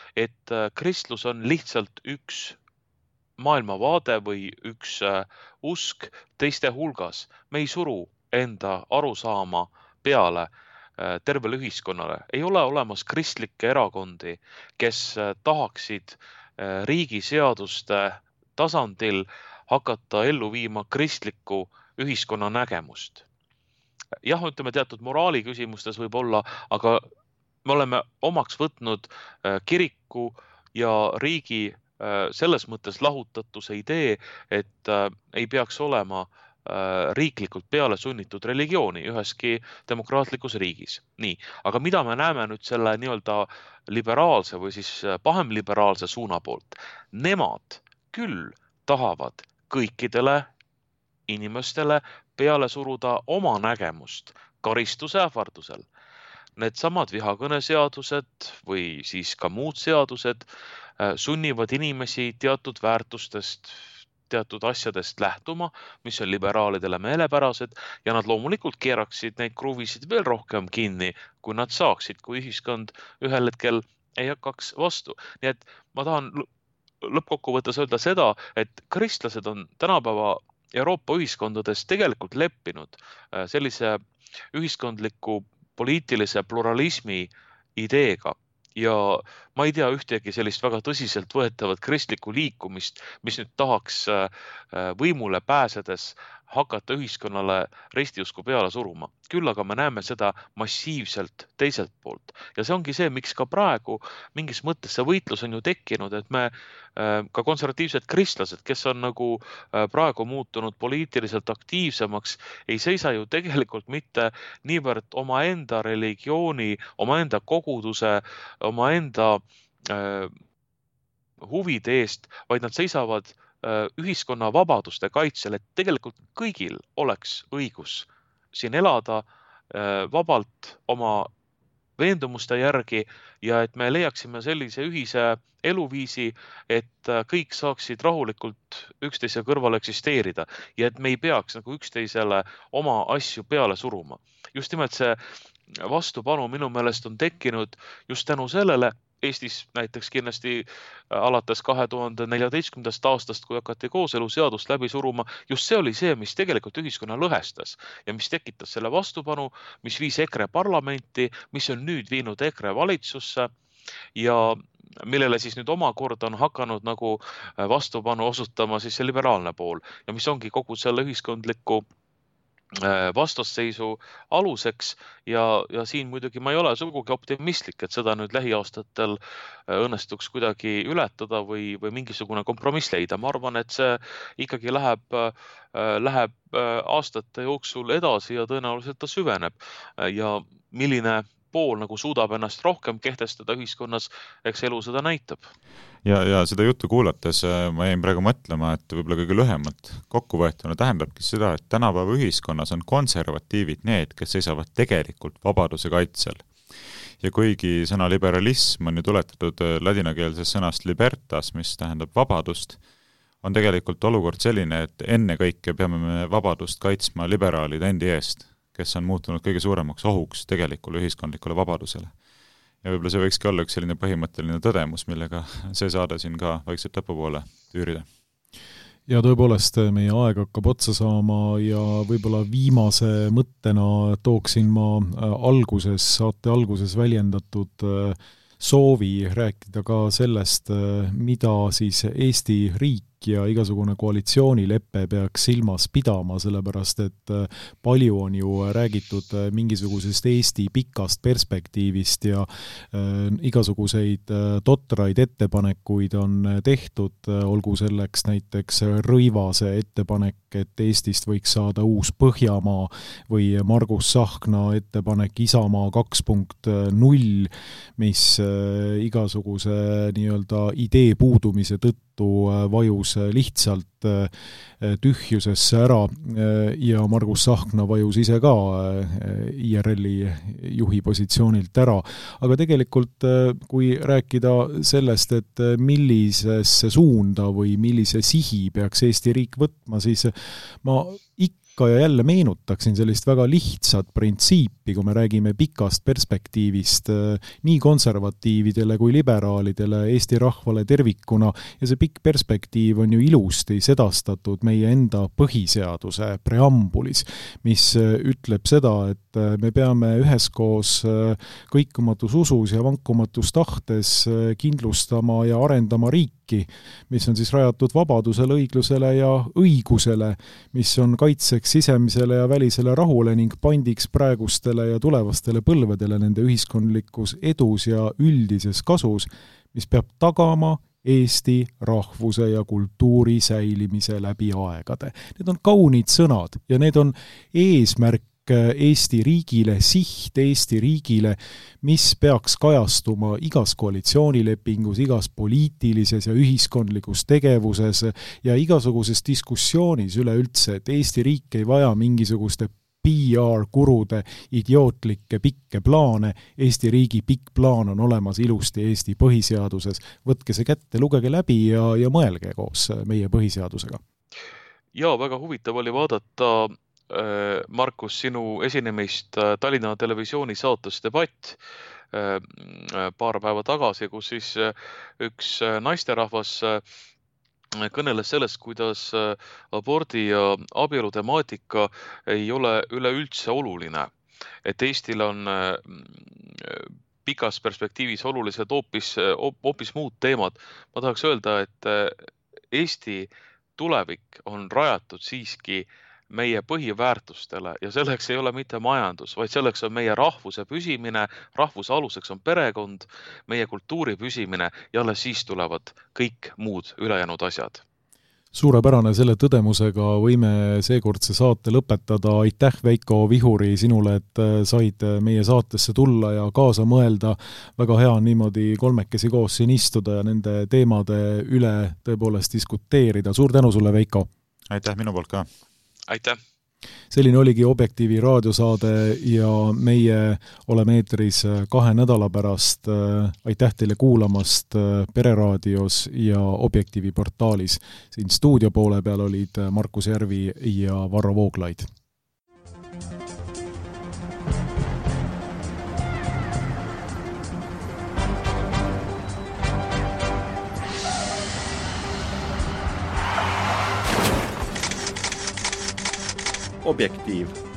et kristlus on lihtsalt üks maailmavaade või üks usk teiste hulgas. Me ei suru enda arusaama peale tervele ühiskonnale. Ei ole olemas kristlikke erakondi, kes tahaksid riigi seaduste tasandil hakata ellu viima kristlikku ühiskonna nägemust. Jah, ütleme teatud moraali küsimustes võib olla, aga me oleme omaks võtnud kiriku ja riigi selles mõttes lahutatuse idee, et ei peaks olema riiklikult peale sunnitud religiooni üheski demokraatlikus riigis. Nii, aga mida me näeme nüüd selle nii-öelda liberaalse või siis pahemliberaalse suuna poolt? Nemad küll tahavad kõikidele inimestele peale suruda oma nägemust karistuse ähvardusel. Need samad vihakõneseadused või siis ka muud seadused sunnivad inimesi teatud väärtustest, teatud asjadest lähtuma, mis on liberaalidele meelepärased ja nad loomulikult keeraksid neid kruvisid veel rohkem kinni, kui nad saaksid, kui ühiskond ühel hetkel ei hakkaks vastu. Nii et ma tahan lõppkokkuvõttes öelda seda, et kristlased on tänapäeva Euroopa ühiskondades tegelikult leppinud sellise ühiskondliku poliitilise pluralismi ideega. Ja ma ei tea ühtegi sellist väga tõsiselt võetavat kristlikku liikumist, mis nüüd tahaks võimule pääsedes hakata ühiskonnale ristiusku peale suruma. Küll aga me näeme seda massiivselt teiselt poolt. Ja see ongi see, miks ka praegu mingis mõttes see võitlus on ju tekkinud, et me ka konservatiivsed kristlased, kes on nagu praegu muutunud poliitiliselt aktiivsemaks, ei seisa ju tegelikult mitte niivõrd oma enda religiooni, oma enda koguduse, oma enda huvide eest, vaid nad seisavad ühiskonna vabaduste kaitsel, et tegelikult kõigil oleks õigus siin elada vabalt oma veendumuste järgi ja et me leiaksime sellise ühise eluviisi, et kõik saaksid rahulikult üksteise kõrval eksisteerida ja et me ei peaks nagu üksteisele oma asju peale suruma. Just nimelt see vastupanu minu meelest on tekkinud just tänu sellele, Eestis näiteks kindlasti alates kahe tuhande neljateistkümnendast aastast, kui hakati kooseluseadust läbi suruma, just see oli see, mis tegelikult ühiskonna lõhestas ja mis tekitas selle vastupanu, mis viis EKRE parlamenti, mis on nüüd viinud EKRE valitsusse ja millele siis nüüd omakorda on hakanud nagu vastupanu osutama siis see liberaalne pool ja mis ongi kogu selle ühiskondliku vastasseisu aluseks ja, ja siin muidugi ma ei ole sugugi optimistlik, et seda nüüd lähiaastatel õnnestuks kuidagi ületada või, või mingisugune kompromiss leida. Ma arvan, et see ikkagi läheb, läheb aastate jooksul edasi ja tõenäoliselt ta süveneb ja milline pool nagu suudab ennast rohkem kehtestada ühiskonnas, eks elu seda näitab. Ja, ja seda juttu kuulates ma jäin praegu mõtlema, et võib-olla kõige lühemalt kokkuvõetuna tähendabki seda, et tänapäeva ühiskonnas on konservatiivid need, kes seisavad tegelikult vabaduse kaitsel. Ja kuigi sõna liberalism on ju tuletatud ladinakeelsest sõnast libertas, mis tähendab vabadust, on tegelikult olukord selline, et enne kõike peame me vabadust kaitsma liberaalide endi eest, kes on muutunud kõige suuremaks ohuks tegelikule ühiskondlikule vabadusele. Ja võib-olla see võikski olla üks selline põhimõtteline tõdemus, millega see saade siin ka vaikselt lõpupoole tüürida. Ja tõepoolest meie aeg hakkab otsa saama ja võib-olla viimase mõttena tooksin ma alguses, saate alguses väljendatud soovi rääkida ka sellest, mida siis Eesti riik ja igasugune koalitsioonilepe peaks silmas pidama, sellepärast et palju on ju räägitud mingisugusest Eesti pikast perspektiivist ja igasuguseid totraid ettepanekuid on tehtud, olgu selleks näiteks Rõivase ettepanek, et Eestist võiks saada uus Põhjamaa või Margus Tsahkna ettepanek Isamaa kaks punkt null, mis igasuguse nii-öelda idee puudumise tõttu vajus lihtsalt tühjusesse ära ja Margus Tsahkna vajus ise ka I R L-i juhi positsioonilt ära. Aga tegelikult, kui rääkida sellest, et millisesse suunda või millise sihi peaks Eesti riik võtma, siis ma ikka ja jälle meenutaksin sellist väga lihtsat printsiipi, kui me räägime pikast perspektiivist nii konservatiividele kui liberaalidele, Eesti rahvale tervikuna, ja see pikk perspektiiv on ju ilusti sedastatud meie enda põhiseaduse preambulis, mis ütleb seda, et me peame üheskoos kõikumatus usus ja vankumatus tahtes kindlustama ja arendama riiki, mis on siis rajatud vabadusele, õiglusele ja õigusele, mis on kaitseks sisemisele ja välisele rahule ning pandiks praegustele ja tulevastele põlvedele nende ühiskondlikus edus ja üldises kasus, mis peab tagama Eesti rahvuse ja kultuuri säilimise läbi aegade. Need on kaunid sõnad ja need on eesmärk Eesti riigile, siht Eesti riigile, mis peaks kajastuma igas koalitsioonilepingus, igas poliitilises ja ühiskondlikus tegevuses ja igasuguses diskussioonis üleüldse, et Eesti riik ei vaja mingisuguste P R-kurude idiootlikke pikke plaane. Eesti riigi pikk plaan on olemas ilusti Eesti põhiseaduses. Võtke see kätte, lugege läbi ja, ja mõelge koos meie põhiseadusega. Ja, väga huvitav oli vaadata Markus, sinu esinemist Tallinna televisiooni saates Debatt paar päeva tagasi, kus siis üks naisterahvas kõneles sellest, kuidas abordi ja abielu temaatika ei ole üleüldse oluline. Et Eestil on pikas perspektiivis olulised hoopis, hoopis muud teemad. Ma tahaks öelda, et Eesti tulevik on rajatud siiski meie põhiväärtustele ja selleks ei ole mitte majandus, vaid selleks on meie rahvuse püsimine, rahvuse aluseks on perekond, meie kultuuri püsimine ja alles siis tulevad kõik muud ülejäänud asjad. Suurepärane, selle tõdemusega võime seekordse saate lõpetada. Aitäh, Veiko Vihuri, sinule, et said meie saatesse tulla ja kaasa mõelda. Väga hea on niimoodi kolmekesi koos siin istuda ja nende teemade üle tõepoolest diskuteerida. Suur tänu sulle, Veiko! Aitäh minu poolt ka! Aitäh! Selline oligi Objektiivi raadiosaade ja meie oleme eetris kahe nädala pärast. Aitäh teile kuulamast Pereraadios ja Objektiivi portaalis. Siin stuudio poole peal olid Markus Järvi ja Varro Vooglaid. Objektiiv.